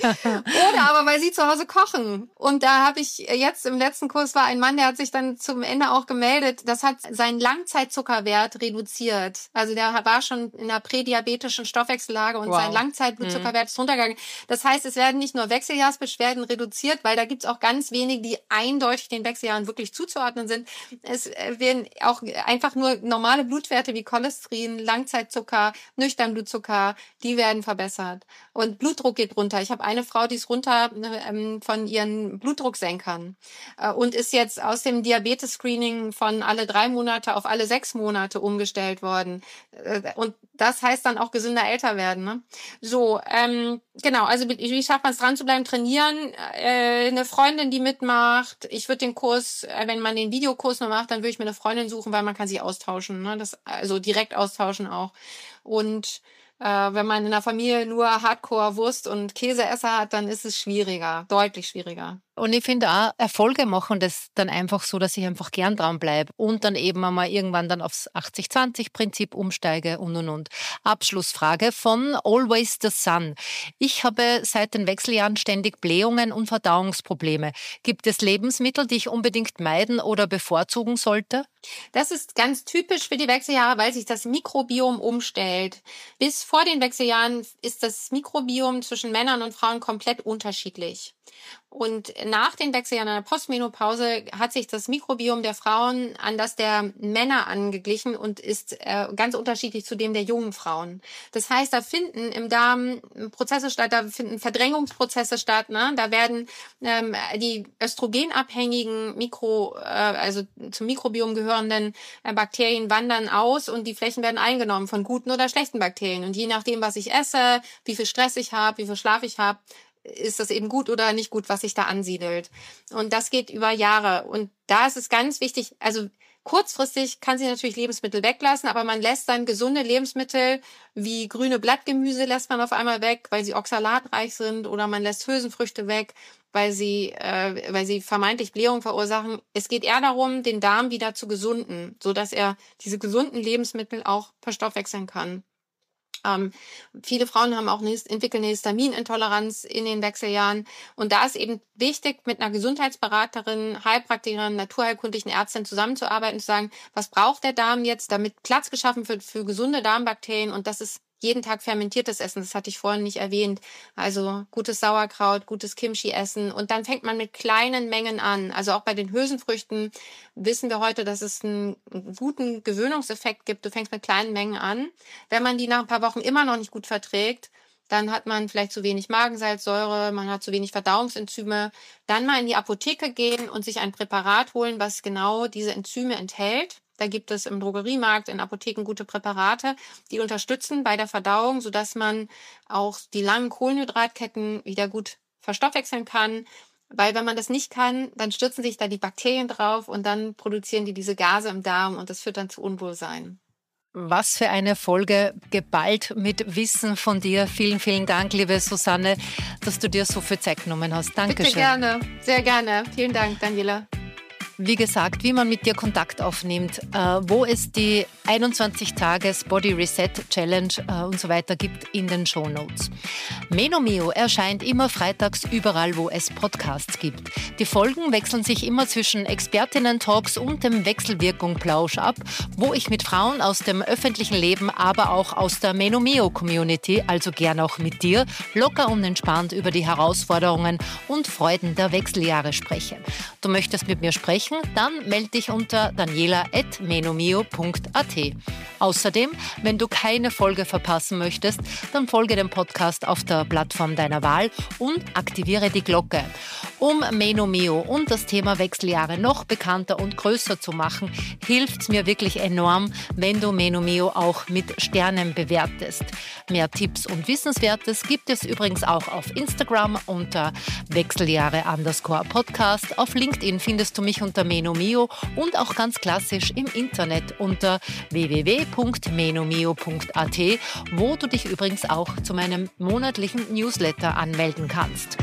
C: Oder aber weil sie zu Hause kochen. Und da habe ich jetzt im letzten Kurs war ein Mann, der hat sich dann zum Ende auch gemeldet. Das hat seinen Langzeitzuckerwert reduziert. Also der war schon in einer prädiabetischen Stoffwechsellage und sein Langzeitblutzuckerwert ist runtergegangen. Das heißt, es werden nicht nur Wechseljahrsbeschwerden reduziert, weil da gibt's auch ganz wenige, die eindeutig den Wechseljahren wirklich zuzuordnen sind. Es werden auch einfach nur normale Blutwerte wie Cholesterin, Langzeitzucker, Nüchternblutzucker, die werden verbessert. Und Blutdruck geht runter. Ich habe eine Frau, die ist runter von ihren Blutdrucksenkern und ist jetzt aus dem Diabetes-Screening von alle 3 Monate auf alle 6 Monate umgestellt worden. Und das heißt dann auch gesünder älter werden. Ne? So, genau. Also wie schafft man es, dran zu bleiben? Trainieren. Eine Freundin, die mitmacht. Ich würde den Kurs, wenn man den Videokurs nur macht, dann würde ich mir eine Freundin suchen, weil man kann sie austauschen. Ne? Also direkt austauschen auch. Und wenn man in der Familie nur Hardcore-Wurst- und Käseesser hat, dann ist es schwieriger, deutlich schwieriger.
B: Und ich finde auch, Erfolge machen das dann einfach so, dass ich einfach gern dran bleibe und dann eben einmal irgendwann dann aufs 80-20-Prinzip umsteige und. Abschlussfrage von Always the Sun. Ich habe seit den Wechseljahren ständig Blähungen und Verdauungsprobleme. Gibt es Lebensmittel, die ich unbedingt meiden oder bevorzugen sollte?
C: Das ist ganz typisch für die Wechseljahre, weil sich das Mikrobiom umstellt. Bis vor den Wechseljahren ist das Mikrobiom zwischen Männern und Frauen komplett unterschiedlich. Und nach den Wechseljahren in der Postmenopause hat sich das Mikrobiom der Frauen an das der Männer angeglichen und ist ganz unterschiedlich zu dem der jungen Frauen. Das heißt, da finden im Darm Prozesse statt, da finden Verdrängungsprozesse statt. Ne? Da werden die östrogenabhängigen also zum Mikrobiom gehörenden Bakterien wandern aus und die Flächen werden eingenommen von guten oder schlechten Bakterien. Und je nachdem, was ich esse, wie viel Stress ich habe, wie viel Schlaf ich habe, ist das eben gut oder nicht gut, was sich da ansiedelt. Und das geht über Jahre. Und da ist es ganz wichtig, also Kurzfristig kann sie natürlich Lebensmittel weglassen, aber man lässt dann gesunde Lebensmittel wie grüne Blattgemüse lässt man auf einmal weg, weil sie oxalatreich sind, oder man lässt Hülsenfrüchte weg, weil sie vermeintlich Blähung verursachen. Es geht eher darum, den Darm wieder zu gesunden, so dass er diese gesunden Lebensmittel auch verstoffwechseln kann. Viele Frauen haben auch entwickeln eine Histaminintoleranz in den Wechseljahren. Und da ist eben wichtig, mit einer Gesundheitsberaterin, Heilpraktikerin, naturheilkundlichen Ärztin zusammenzuarbeiten, zu sagen, was braucht der Darm jetzt, damit Platz geschaffen wird für gesunde Darmbakterien. Und das ist jeden Tag fermentiertes Essen, das hatte ich vorhin nicht erwähnt. Also gutes Sauerkraut, gutes Kimchi essen. Und dann fängt man mit kleinen Mengen an. Also auch bei den Hülsenfrüchten wissen wir heute, dass es einen guten Gewöhnungseffekt gibt. Du fängst mit kleinen Mengen an. Wenn man die nach ein paar Wochen immer noch nicht gut verträgt, dann hat man vielleicht zu wenig Magensalzsäure, man hat zu wenig Verdauungsenzyme. Dann mal in die Apotheke gehen und sich ein Präparat holen, was genau diese Enzyme enthält. Da gibt es im Drogeriemarkt, in Apotheken gute Präparate, die unterstützen bei der Verdauung, sodass man auch die langen Kohlenhydratketten wieder gut verstoffwechseln kann. Weil wenn man das nicht kann, dann stürzen sich da die Bakterien drauf und dann produzieren die diese Gase im Darm und das führt dann zu Unwohlsein.
B: Was für eine Folge, geballt mit Wissen von dir. Vielen, vielen Dank, liebe Susanne, dass du dir so viel Zeit genommen hast. Dankeschön.
C: Bitte gerne, sehr gerne. Vielen Dank, Daniela.
B: Wie gesagt, wie man mit dir Kontakt aufnimmt, wo es die 21-Tages Body Reset Challenge und so weiter gibt, in den Shownotes. Menomio erscheint immer freitags überall, wo es Podcasts gibt. Die Folgen wechseln sich immer zwischen Expertinnen-Talks und dem Wechselwirkung-Plausch ab, wo ich mit Frauen aus dem öffentlichen Leben, aber auch aus der Menomio-Community, also gern auch mit dir, locker und entspannt über die Herausforderungen und Freuden der Wechseljahre spreche. Du möchtest mit mir sprechen? Dann melde dich unter daniela@menomio.at. Außerdem, wenn du keine Folge verpassen möchtest, dann folge dem Podcast auf der Plattform deiner Wahl und aktiviere die Glocke. Um Menomio und das Thema Wechseljahre noch bekannter und größer zu machen, hilft es mir wirklich enorm, wenn du Menomio auch mit Sternen bewertest. Mehr Tipps und Wissenswertes gibt es übrigens auch auf Instagram unter Wechseljahre_Podcast. Auf LinkedIn findest du mich unter Menomio und auch ganz klassisch im Internet unter www.menomio.at, wo du dich übrigens auch zu meinem monatlichen Newsletter anmelden kannst.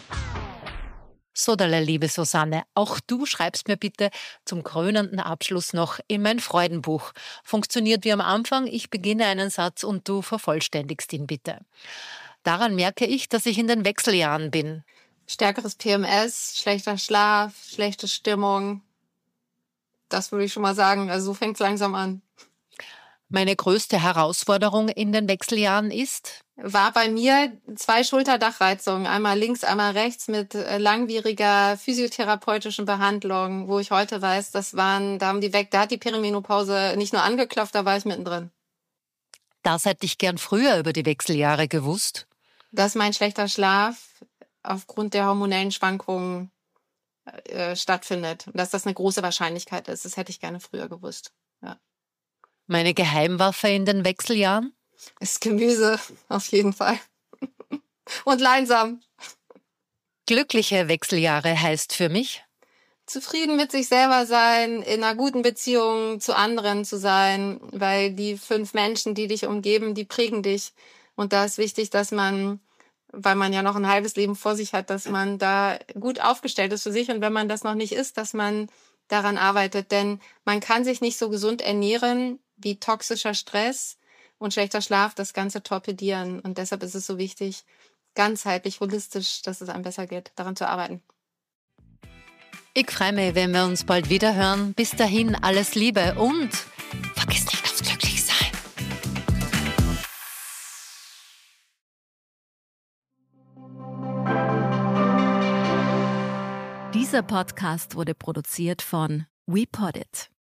B: So, liebe Susanne, auch du schreibst mir bitte zum krönenden Abschluss noch in mein Freudenbuch. Funktioniert wie am Anfang, ich beginne einen Satz und du vervollständigst ihn bitte. Daran merke ich, dass ich in den Wechseljahren bin.
C: Stärkeres PMS, schlechter Schlaf, schlechte Stimmung. Das würde ich schon mal sagen. Also so fängt es langsam an.
B: Meine größte Herausforderung in den Wechseljahren
C: war bei mir 2 Schulterdachreizungen, einmal links, einmal rechts mit langwieriger physiotherapeutischen Behandlung, wo ich heute weiß, da hat die Perimenopause nicht nur angeklopft, da war ich mittendrin.
B: Das hätte ich gern früher über die Wechseljahre gewusst.
C: Dass mein schlechter Schlaf aufgrund der hormonellen Schwankungen stattfindet und dass das eine große Wahrscheinlichkeit ist. Das hätte ich gerne früher gewusst. Ja.
B: Meine Geheimwaffe in den Wechseljahren?
C: Ist Gemüse, auf jeden Fall. Und Leinsam.
B: Glückliche Wechseljahre heißt für mich?
C: Zufrieden mit sich selber sein, in einer guten Beziehung zu anderen zu sein, weil die 5 Menschen, die dich umgeben, die prägen dich. Und da ist wichtig, dass man, weil man ja noch ein halbes Leben vor sich hat, dass man da gut aufgestellt ist für sich. Und wenn man das noch nicht ist, dass man daran arbeitet. Denn man kann sich nicht so gesund ernähren, wie toxischer Stress und schlechter Schlaf das Ganze torpedieren. Und deshalb ist es so wichtig, ganzheitlich, holistisch, dass es einem besser geht, daran zu arbeiten.
B: Ich freue mich, wenn wir uns bald wieder hören. Bis dahin alles Liebe und vergiss nicht aufs Glücklichsein.
D: Dieser Podcast wurde produziert von WePoddit.